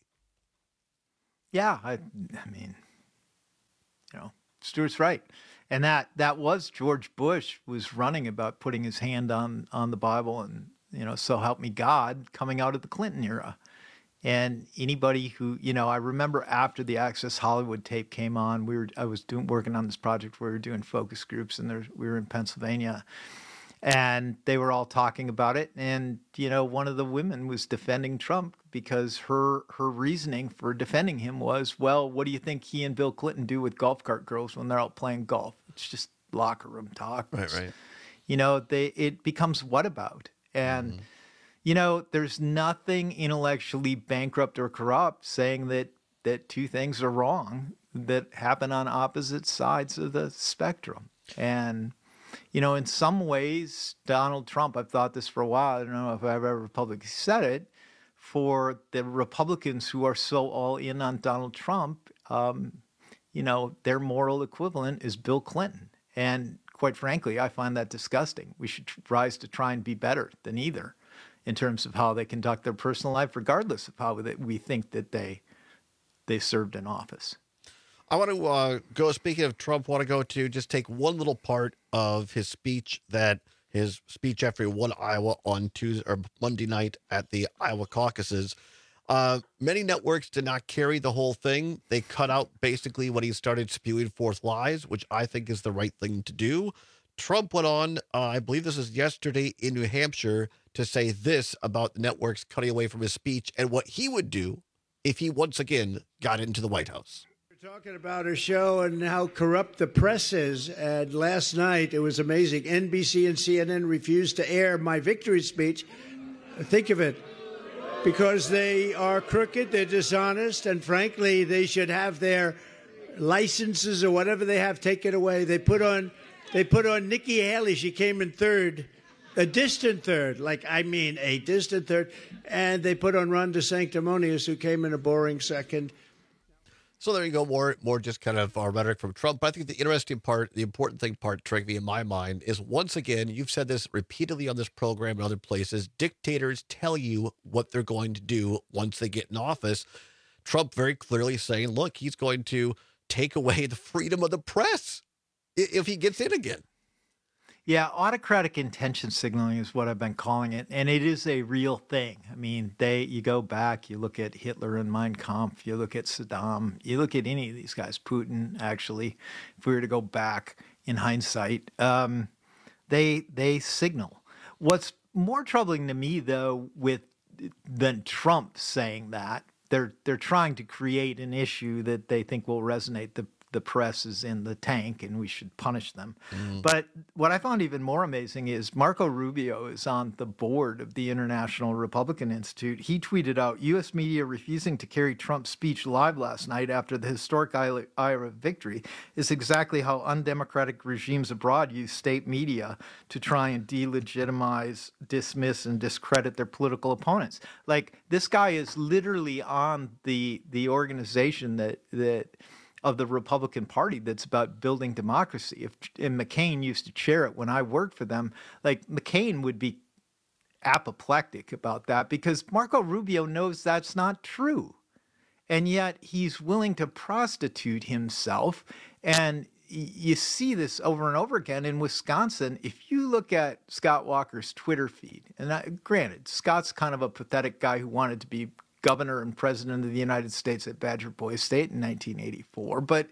Yeah, I, I mean, you know, Stuart's right. And that, that was George Bush was running about putting his hand on, on the Bible and, you know, so help me God, coming out of the Clinton era. And anybody who, you know, I remember after the Access Hollywood tape came on, we were, I was doing, working on this project where we were doing focus groups, and there, we were in Pennsylvania, and they were all talking about it. And, you know, one of the women was defending Trump because her, her reasoning for defending him was, well, what do you think he and Bill Clinton do with golf cart girls when they're out playing golf? It's just locker room talk. Right, right. You know, they, it becomes what about? And, mm-hmm. You know, there's nothing intellectually bankrupt or corrupt saying that that two things are wrong that happen on opposite sides of the spectrum. And, you know, in some ways, Donald Trump, I've thought this for a while, I don't know if I've ever publicly said it, for the Republicans who are so all in on Donald Trump, um, you know, their moral equivalent is Bill Clinton. And quite frankly, I find that disgusting. We should rise to try and be better than either, in terms of how they conduct their personal life, regardless of how we think that they they served in office. I want to uh, go, speaking of Trump, want to go to just take one little part of his speech, that his speech after he won Iowa on Tuesday or Monday night at the Iowa caucuses. Uh, many networks did not carry the whole thing. They cut out basically when he started spewing forth lies, which I think is the right thing to do. Trump went on, uh, I believe this is yesterday in New Hampshire, to say this about the networks cutting away from his speech and what he would do if he once again got into the White House. We're talking about her show and how corrupt the press is. And last night, it was amazing. N B C and C N N refused to air my victory speech. Think of it. Because they are crooked, they're dishonest, and frankly, they should have their licenses or whatever they have taken away. They put on, they put on Nikki Haley. She came in third, a distant third, like I mean a distant third, and they put on Ron DeSanctimonious, who came in a boring second. So there you go, more more just kind of our rhetoric from Trump. But I think the interesting part, the important thing part, Trigby, in my mind, is once again, you've said this repeatedly on this program and other places, dictators tell you what they're going to do once they get in office. Trump very clearly saying, look, he's going to take away the freedom of the press if he gets in again. Yeah, autocratic intention signaling is what I've been calling it, and it is a real thing. I mean, they you go back, you look at Hitler and Mein Kampf, you look at Saddam, you look at any of these guys, Putin, actually, if we were to go back in hindsight, um, they they signal. What's more troubling to me, though, with than Trump saying that, they're they're trying to create an issue that they think will resonate. The the press is in the tank and we should punish them. Mm. But what I found even more amazing is Marco Rubio is on the board of the International Republican Institute. He tweeted out, U S media refusing to carry Trump's speech live last night after the historic Iowa victory is exactly how undemocratic regimes abroad use state media to try and delegitimize, dismiss, and discredit their political opponents. Like, this guy is literally on the the organization that that of the Republican Party that's about building democracy. If and McCain used to chair it when I worked for them, like McCain would be apoplectic about that because Marco Rubio knows that's not true. And yet he's willing to prostitute himself. And you see this over and over again in Wisconsin. If you look at Scott Walker's Twitter feed, and I, granted, Scott's kind of a pathetic guy who wanted to be governor and president of the United States at Badger Boys State in nineteen eighty-four. But,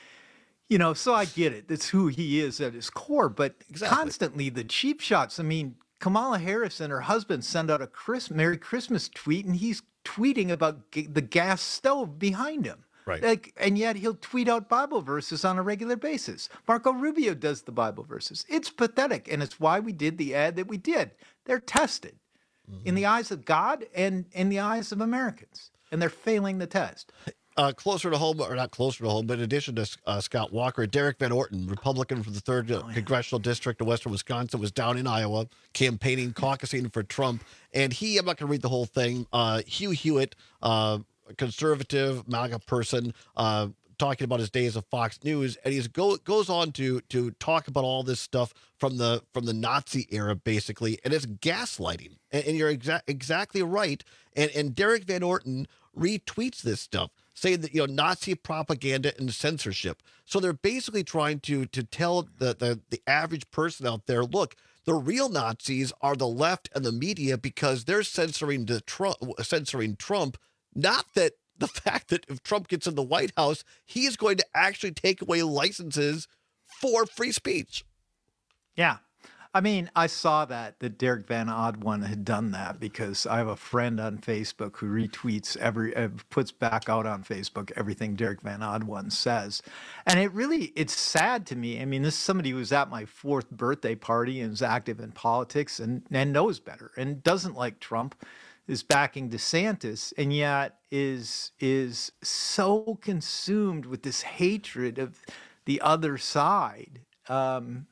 you know, so I get it. That's who he is at his core. But exactly. Constantly the cheap shots. I mean, Kamala Harris and her husband send out a Chris, Merry Christmas tweet, and he's tweeting about g- the gas stove behind him. Right. Like, and yet he'll tweet out Bible verses on a regular basis. Marco Rubio does the Bible verses. It's pathetic, and it's why we did the ad that we did. They're tested. Mm-hmm. In the eyes of God and in the eyes of Americans, and they're failing the test. Uh, closer to home, or not closer to home, but in addition to uh, Scott Walker, Derek Van Orton, Republican from the third oh, yeah. Congressional District of Western Wisconsin, was down in Iowa campaigning, caucusing for Trump. And he, I'm not going to read the whole thing, uh, Hugh Hewitt, uh, conservative MAGA person, uh, talking about his days of Fox News, and he go, goes on to to talk about all this stuff from the from the Nazi era, basically, and it's gaslighting. And, and you're exa- exactly right. And and Derek Van Orton retweets this stuff, saying that, you know, Nazi propaganda and censorship. So they're basically trying to to tell the the, the average person out there, look, the real Nazis are the left and the media because they're censoring the Trump, censoring Trump, not that. The fact that if Trump gets in the White House, he is going to actually take away licenses for free speech. Yeah. I mean, I saw that, that Derek Van Oddone had done that because I have a friend on Facebook who retweets every, uh, puts back out on Facebook everything Derek Van Oddone says. And it really, it's sad to me. I mean, this is somebody who was at my fourth birthday party and is active in politics and, and knows better and doesn't like Trump, is backing DeSantis, and yet is is so consumed with this hatred of the other side. Um,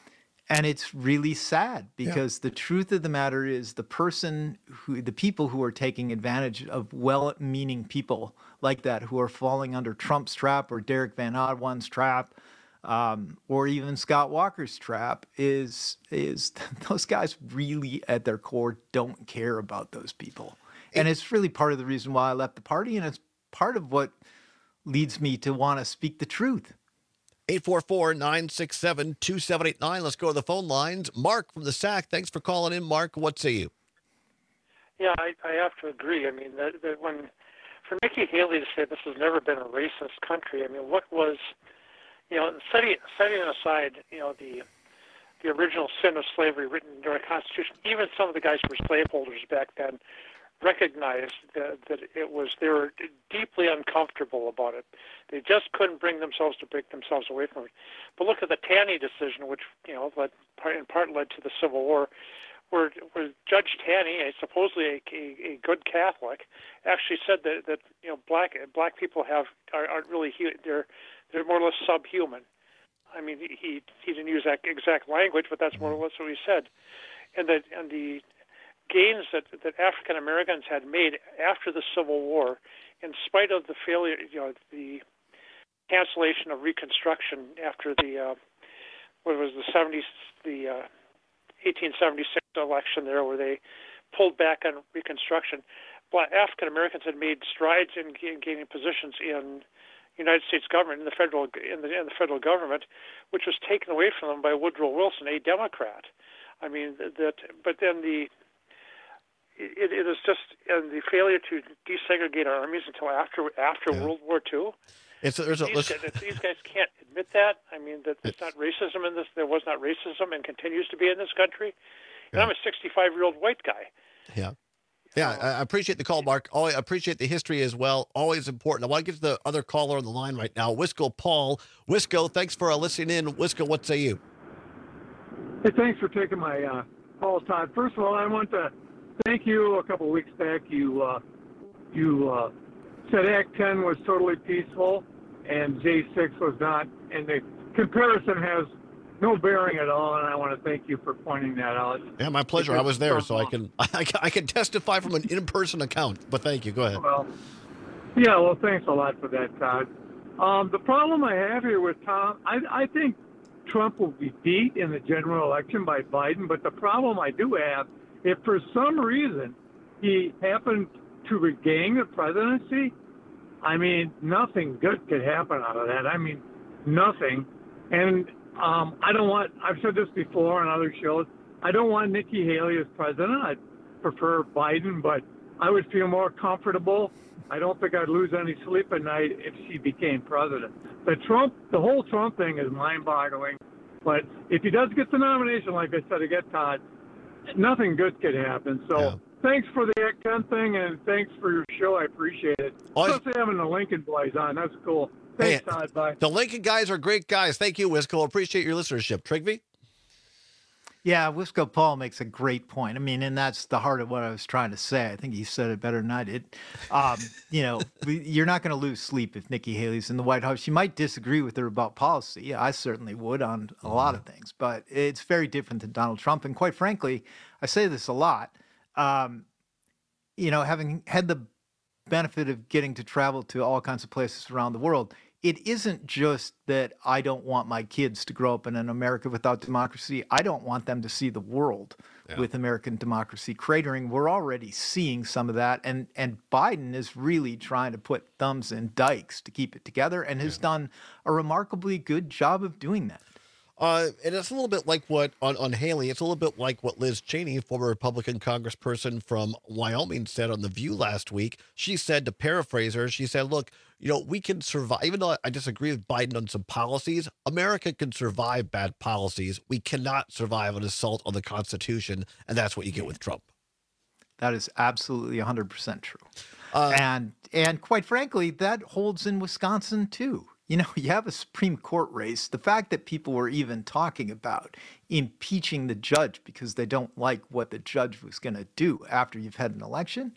and it's really sad because yeah. the truth of the matter is the person who, the people who are taking advantage of well-meaning people like that, who are falling under Trump's trap or Derek Van Oddone's trap, Um, or even Scott Walker's trap, is is those guys really at their core don't care about those people. And it's really part of the reason why I left the party, and it's part of what leads me to want to speak the truth. eight four four, nine six seven, two seven eight nine. Let's go to the phone lines. Mark from the S A C, thanks for calling in. Mark, what say you? Yeah, I, I have to agree. I mean, that, that when for Nikki Haley to say this has never been a racist country, I mean, what was... You know, setting, setting aside, you know, the the original sin of slavery written into our Constitution, even some of the guys who were slaveholders back then recognized that, that it was, they were deeply uncomfortable about it. They just couldn't bring themselves to break themselves away from it. But look at the Taney decision, which, you know, led, in part led to the Civil War, where, where Judge Taney, a supposedly a, a, a good Catholic, actually said that, that you know black black people have are, aren't really they're they're more or less subhuman. I mean, he he didn't use that exact language, but that's more or less what he said. And that and the gains that, that African Americans had made after the Civil War, in spite of the failure, you know, the cancellation of Reconstruction after the uh, what was the seventies the uh, eighteen seventy-six election there, where they pulled back on Reconstruction. Black African Americans had made strides in, in gaining positions in United States government, in the federal in the, in the federal government, which was taken away from them by Woodrow Wilson, a Democrat. I mean that, but then the it, it is just and the failure to desegregate our armies until after after yeah. World War Two. It's there's a, these, guys, these guys can't admit that. I mean that there's not racism in this. There was not racism and continues to be in this country. And yeah. I'm a sixty-five-year-old white guy. Yeah. Yeah, I appreciate the call, Mark. Oh, I appreciate the history as well. Always important. I want to get to the other caller on the line right now, Wisco Paul. Wisco, thanks for uh, listening in. Wisco, what say you? Hey, thanks for taking my uh, call, Todd. First of all, I want to thank you. A couple of weeks back, you uh, you uh, said Act ten was totally peaceful and J six was not, and the comparison has no bearing at all, and I want to thank you for pointing that out. Yeah, my pleasure. Because I was there, so I can I, I can testify from an in-person account. But thank you. Go ahead. Well, yeah. Well, thanks a lot for that, Todd. Um, the problem I have here with Tom, I, I think Trump will be beat in the general election by Biden. But the problem I do have, if for some reason he happened to regain the presidency, I mean, nothing good could happen out of that. I mean, nothing. And Um, I don't want, I've said this before on other shows, I don't want Nikki Haley as president. I'd prefer Biden, but I would feel more comfortable. I don't think I'd lose any sleep at night if she became president. The Trump, the whole Trump thing is mind-boggling. But if he does get the nomination, like I said again, Todd, nothing good could happen. So yeah. Thanks for the Act ten thing, and thanks for your show. I appreciate it. Always Especially having the Lincoln boys on. That's cool. Thanks, hey, Todd. Bye. The Lincoln guys are great guys. Thank you, Wisco. Appreciate your listenership. Trigby? Yeah, Wisco Paul makes a great point. I mean, and that's the heart of what I was trying to say. I think he said it better than I did. Um, you know, you're not going to lose sleep if Nikki Haley's in the White House. You might disagree with her about policy. Yeah, I certainly would on a lot of things, but it's very different than Donald Trump. And quite frankly, I say this a lot. Um, you know, having had the benefit of getting to travel to all kinds of places around the world, it isn't just that I don't want my kids to grow up in an America without democracy. I don't want them to see the world yeah. with American democracy cratering. We're already seeing some of that. And, and Biden is really trying to put thumbs in dikes to keep it together and has yeah. done a remarkably good job of doing that. Uh, and it's a little bit like what on, on Haley, it's a little bit like what Liz Cheney, former Republican congressperson from Wyoming, said on The View last week. She said, to paraphrase her, she said, look, you know, we can survive, even though I disagree with Biden on some policies, America can survive bad policies. We cannot survive an assault on the Constitution. And that's what you get with Trump. That is absolutely one hundred percent true. Uh, and and quite frankly, that holds in Wisconsin, too. You know, you have a Supreme Court race. The fact that people were even talking about impeaching the judge because they don't like what the judge was going to do after you've had an election,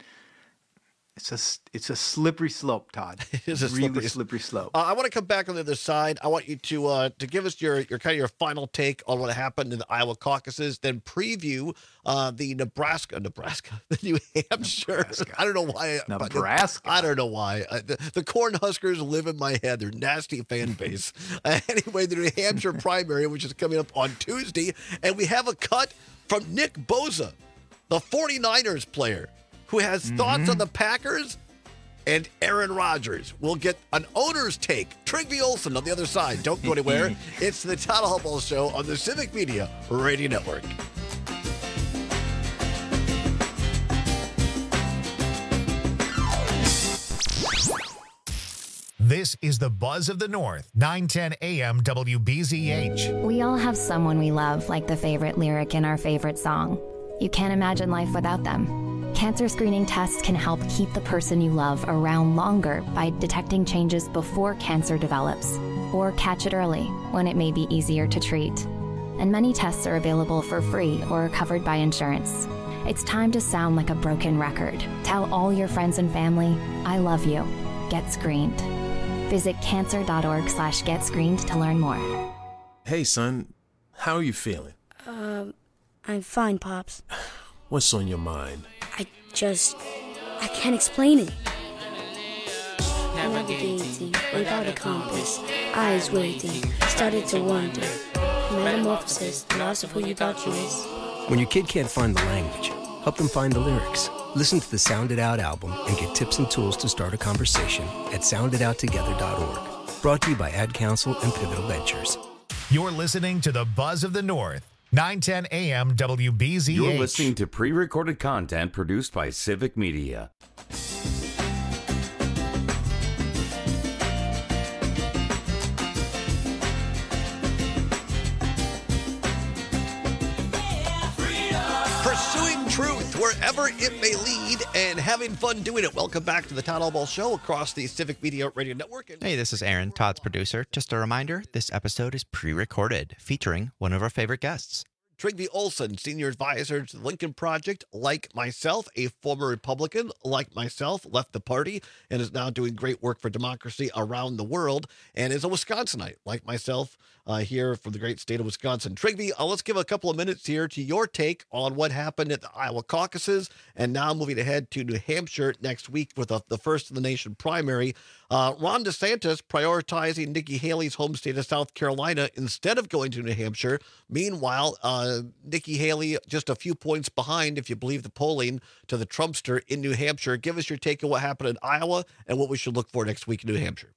it's a, it's a slippery slope, Todd. It is a really slippery, slippery slope. Uh, I want to come back on the other side. I want you to uh, to give us your, your kind of your final take on what happened in the Iowa caucuses, then preview uh, the Nebraska, Nebraska, the New Hampshire. Nebraska. I don't know why. Nebraska. I don't know why. Uh, the, the Cornhuskers live in my head. They're nasty fan base. uh, anyway, the New Hampshire primary, which is coming up on Tuesday, and we have a cut from Nick Bosa, the forty-niners player, who has mm-hmm. thoughts on the Packers and Aaron Rodgers. We'll get an owner's take. Trigby Olson on the other side. Don't go anywhere. It's the Todd Hallball Show on the Civic Media Radio Network. This is the Buzz of the North, nine ten A M W B Z H. We all have someone we love, like the favorite lyric in our favorite song. You can't imagine life without them. Cancer screening tests can help keep the person you love around longer by detecting changes before cancer develops, or catch it early when it may be easier to treat. And many tests are available for free or covered by insurance. It's time to sound like a broken record. Tell all your friends and family, I love you. Get screened. Visit cancer.org slash get screened to learn more. Hey, son. How are you feeling? Um, I'm fine, Pops. What's on your mind? I just... I can't explain it. Navigating without a compass, eyes waiting, started to wonder. Metamorphosis, the loss of who you thought you was. When your kid can't find the language, help them find the lyrics. Listen to the Sound It Out album and get tips and tools to start a conversation at sound it out together dot org. Brought to you by Ad Council and Pivotal Ventures. You're listening to the Buzz of the North, nine ten A M W B Z H. You're listening to pre-recorded content produced by Civic Media. Pursuing truth wherever it may lead and having fun doing it. Welcome back to the Todd Allball Show across the Civic Media Radio Network. Hey, this is Aaron, Todd's producer. Just a reminder, this episode is pre-recorded, featuring one of our favorite guests. Trygve Olsen, senior advisor to the Lincoln Project, like myself, a former Republican, like myself, left the party and is now doing great work for democracy around the world, and is a Wisconsinite, like myself, uh, here from the great state of Wisconsin. Trygve, uh, let's give a couple of minutes here to your take on what happened at the Iowa caucuses, and now moving ahead to New Hampshire next week with a, the first in the nation primary. Uh, Ron DeSantis prioritizing Nikki Haley's home state of South Carolina instead of going to New Hampshire. Meanwhile, uh, Nikki Haley just a few points behind, if you believe the polling, to the Trumpster in New Hampshire. Give us your take on what happened in Iowa and what we should look for next week in New Hampshire.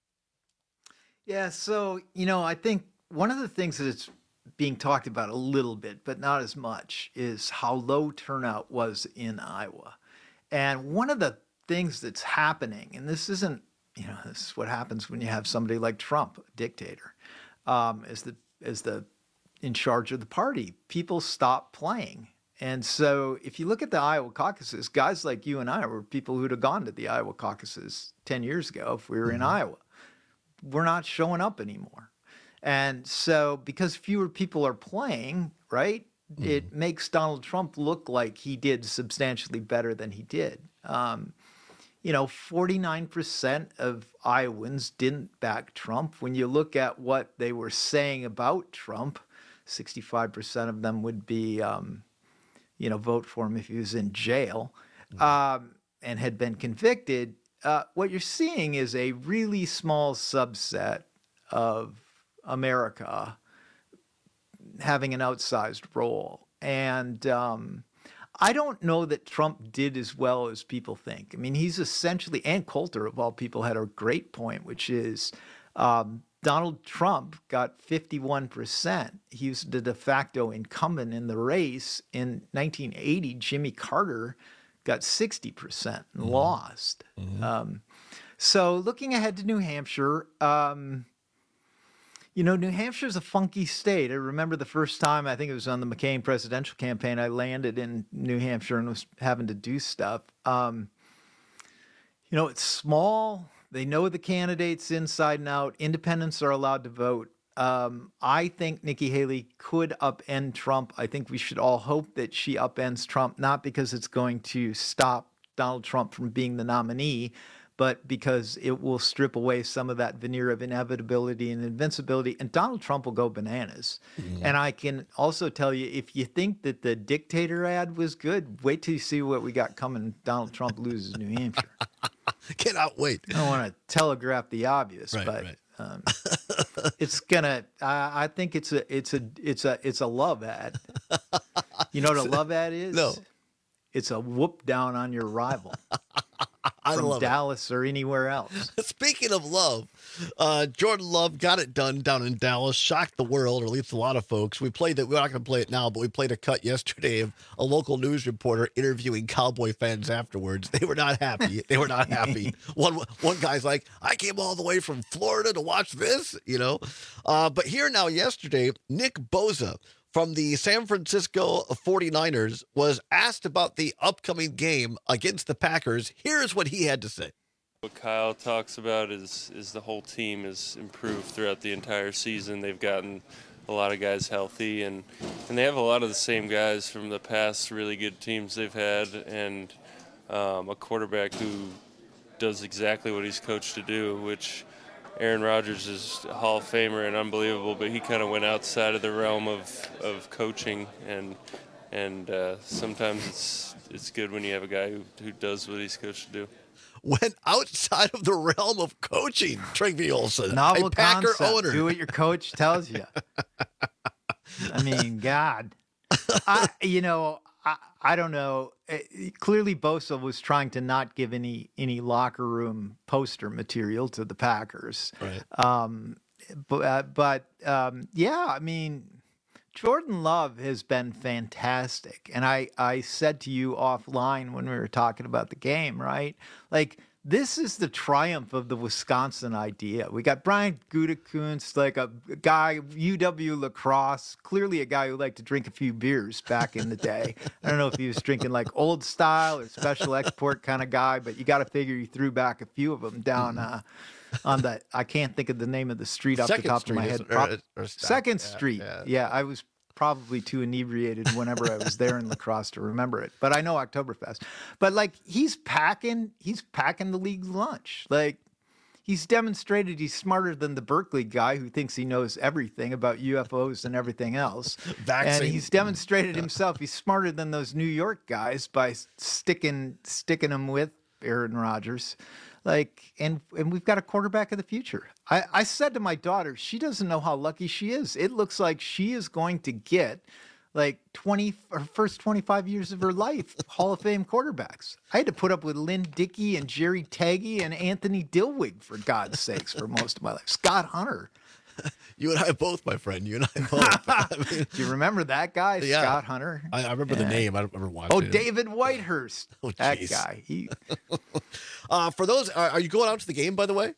Yeah, so, you know, I think one of the things that is being talked about a little bit, but not as much, is how low turnout was in Iowa. And one of the things that's happening, and this isn't, you know, this is what happens when you have somebody like Trump, a dictator, um, as the as the in charge of the party. People stop playing. And so if you look at the Iowa caucuses, guys like you and I were people who'd have gone to the Iowa caucuses ten years ago if we were mm-hmm. in Iowa. We're not showing up anymore. And so because fewer people are playing, right, mm-hmm. it makes Donald Trump look like he did substantially better than he did. Um, you know, forty-nine percent of Iowans didn't back Trump. When you look at what they were saying about Trump, sixty-five percent of them would be, um, you know, vote for him if he was in jail um, and had been convicted. Uh, what you're seeing is a really small subset of America having an outsized role. And um, I don't know that Trump did as well as people think. I mean, he's essentially, and Coulter of all people had a great point, which is um, Donald Trump got fifty-one percent. He was the de facto incumbent in the race. In nineteen eighty, Jimmy Carter got sixty percent and mm-hmm. lost. Mm-hmm. Um, so looking ahead to New Hampshire, um, you know, New Hampshire's a funky state. I remember the first time, I think it was on the McCain presidential campaign, I landed in New Hampshire and was having to do stuff. Um, you know, it's small. They know the candidates inside and out. Independents are allowed to vote. Um, I think Nikki Haley could upend Trump. I think we should all hope that she upends Trump, not because it's going to stop Donald Trump from being the nominee, but because it will strip away some of that veneer of inevitability and invincibility, and Donald Trump will go bananas. Mm-hmm. And I can also tell you, if you think that the dictator ad was good, wait till you see what we got coming. Donald Trump loses New Hampshire. Cannot wait. I don't want to telegraph the obvious, right, but right. Um, it's gonna. I, I think it's a. It's a. It's a. It's a love ad. You know what a love ad is? No. It's a whoop down on your rival. I from love Dallas it. or anywhere else. Speaking of love, uh, Jordan Love got it done down in Dallas, shocked the world, or at least a lot of folks. We played it. We're not going to play it now, but we played a cut yesterday of a local news reporter interviewing Cowboy fans afterwards. They were not happy. They were not happy. one one guy's like, I came all the way from Florida to watch this, you know. Uh, but here now yesterday, Nick Bosa, from the San Francisco forty-niners was asked about the upcoming game against the Packers. Here's what he had to say. What Kyle talks about is is the whole team has improved throughout the entire season. They've gotten a lot of guys healthy, and, and they have a lot of the same guys from the past really good teams they've had, and um, a quarterback who does exactly what he's coached to do, which Aaron Rodgers is a Hall of Famer and unbelievable, but he kind of went outside of the realm of, of coaching, and and uh, sometimes it's it's good when you have a guy who, who does what he's coached to do. Went outside of the realm of coaching, Trigby Olson. Novel a Packer concept. owner. Do what your coach tells you. I mean, God. I, you know, I, I don't know. It, clearly, Bosa was trying to not give any any locker room poster material to the Packers. Right. Um, but uh, but um, yeah, I mean, Jordan Love has been fantastic. And I, I said to you offline when we were talking about the game, right? Like, this is the triumph of the Wisconsin idea. We got Brian Gutekunst, like a guy, U W lacrosse, clearly a guy who liked to drink a few beers back in the day. I don't know if he was drinking like old style or special export kind of guy, but you got to figure he threw back a few of them down uh, on that. I can't think of the name of the street off Second the top Street, of my head. or- or- or Second yeah, Street. yeah. Yeah, I was probably too inebriated whenever I was there in lacrosse to remember it. But I know Oktoberfest. But like he's packing, he's packing the league's lunch. Like he's demonstrated he's smarter than the Berkeley guy who thinks he knows everything about U F Os and everything else. Vaccine. And he's demonstrated himself he's smarter than those New York guys by sticking sticking them with Aaron Rodgers. Like, and and we've got a quarterback of the future. I, I said to my daughter, she doesn't know how lucky she is. It looks like she is going to get like twenty her first twenty-five years of her life Hall of Fame quarterbacks. I had to put up with Lynn Dickey and Jerry Taggy and Anthony Dilwig, for God's sakes, for most of my life. Scott Hunter. You and I both, my friend. You and I both. I mean, Do you remember that guy, yeah. Scott Hunter? I, I remember Yeah. the name. I don't remember watching Oh, it. David Whitehurst. Oh, that jeez. guy. He. Uh, for those, are, are you going out to the game, by the way?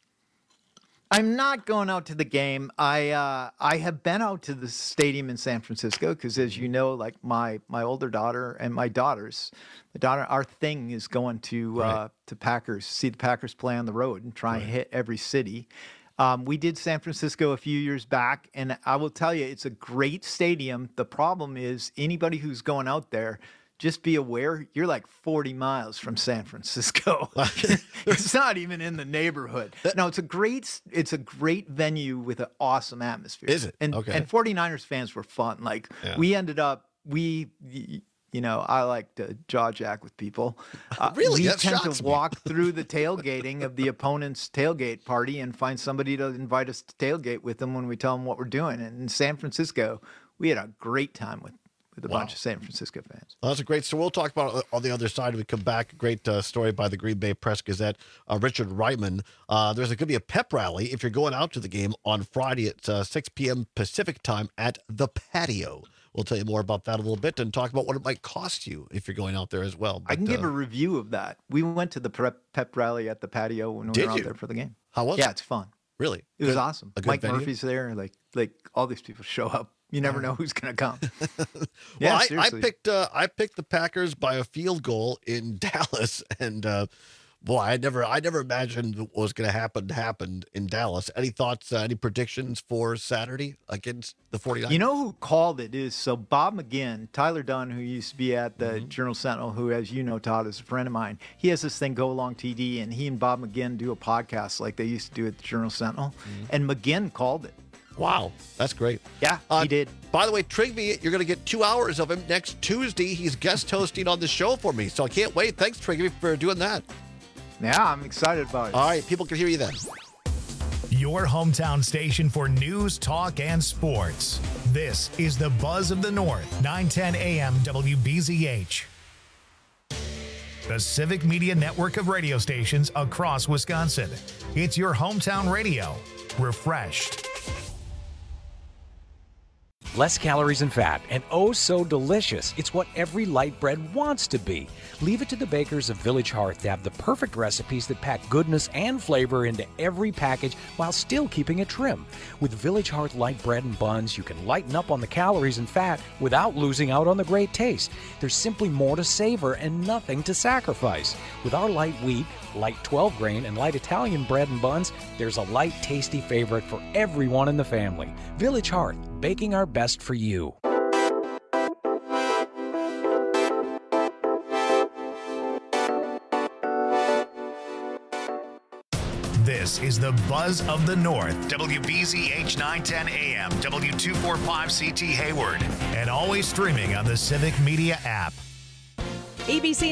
I'm not going out to the game. I uh, I have been out to the stadium in San Francisco because, as you know, like my my older daughter and my daughters, my daughter, our thing is going to uh, Right. to Packers, see the Packers play on the road and try and hit every city. Um, we did San Francisco a few years back, and I will tell you, it's a great stadium. The problem is anybody who's going out there, just be aware you're like forty miles from San Francisco. It's not even in the neighborhood. No, it's a great it's a great venue with an awesome atmosphere. Is it? And Okay. and forty-niners fans were fun. Like Yeah. we ended up we y- you know, I like to jaw jack with people. Uh, Really? We That tend shocks to me. walk through the tailgating of the opponent's tailgate party and find somebody to invite us to tailgate with them when we tell them what we're doing. And in San Francisco, we had a great time with with a Wow. bunch of San Francisco fans. Well, that's a great story. We'll talk about it on the other side. We come back. Great uh, story by the Green Bay Press Gazette. Uh, Richard Reitman. Uh, there's going to be a pep rally if you're going out to the game on Friday at uh, six p.m. Pacific time at the Patio. We'll tell you more about that a little bit and talk about what it might cost you if you're going out there as well. I can But, give uh, a review of that. We went to the prep, pep rally at the Patio when we Did were out you? there for the game. How was yeah, it? it's fun. Really? It was Good- awesome. a good Mike venue? Murphy's there. Like like all these people show up. You never know who's going to come. Well, yeah, I, I seriously. picked uh, I picked the Packers by a field goal in Dallas, and uh, boy, I never I never imagined what was going to happen happened in Dallas. Any thoughts? Uh, any predictions for Saturday against the forty-niners? You know who called it is so Bob McGinn, Tyler Dunn, who used to be at the Mm-hmm. Journal Sentinel, who, as you know, Todd, is a friend of mine. He has this thing, Go Along T D, and he and Bob McGinn do a podcast like they used to do at the Journal Sentinel. Mm-hmm. And McGinn called it. Wow, that's great. Yeah, Uh, he did. By the way, Trigby, you're going to get two hours of him next Tuesday. He's guest hosting on the show for me, so I can't wait. Thanks, Trigby, for doing that. Yeah, I'm excited about it. All right, people can hear you then. Your hometown station for news, talk, and sports. This is the Buzz of the North, nine ten A M W B Z H. The Civic Media network of radio stations across Wisconsin. It's your hometown radio. Refreshed. Less calories and fat, and oh so delicious. It's what every light bread wants to be. Leave it to the bakers of Village Hearth to have the perfect recipes that pack goodness and flavor into every package while still keeping it trim. With Village Hearth light bread and buns, you can lighten up on the calories and fat without losing out on the great taste. There's simply more to savor and nothing to sacrifice. With our light wheat, light twelve grain, and light Italian bread and buns, there's a light, tasty favorite for everyone in the family. Village Hearth, baking our best for you. This is the Buzz of the North. W B Z H nine ten A M, W two forty-five C T Hayward, and always streaming on the Civic Media app. A B C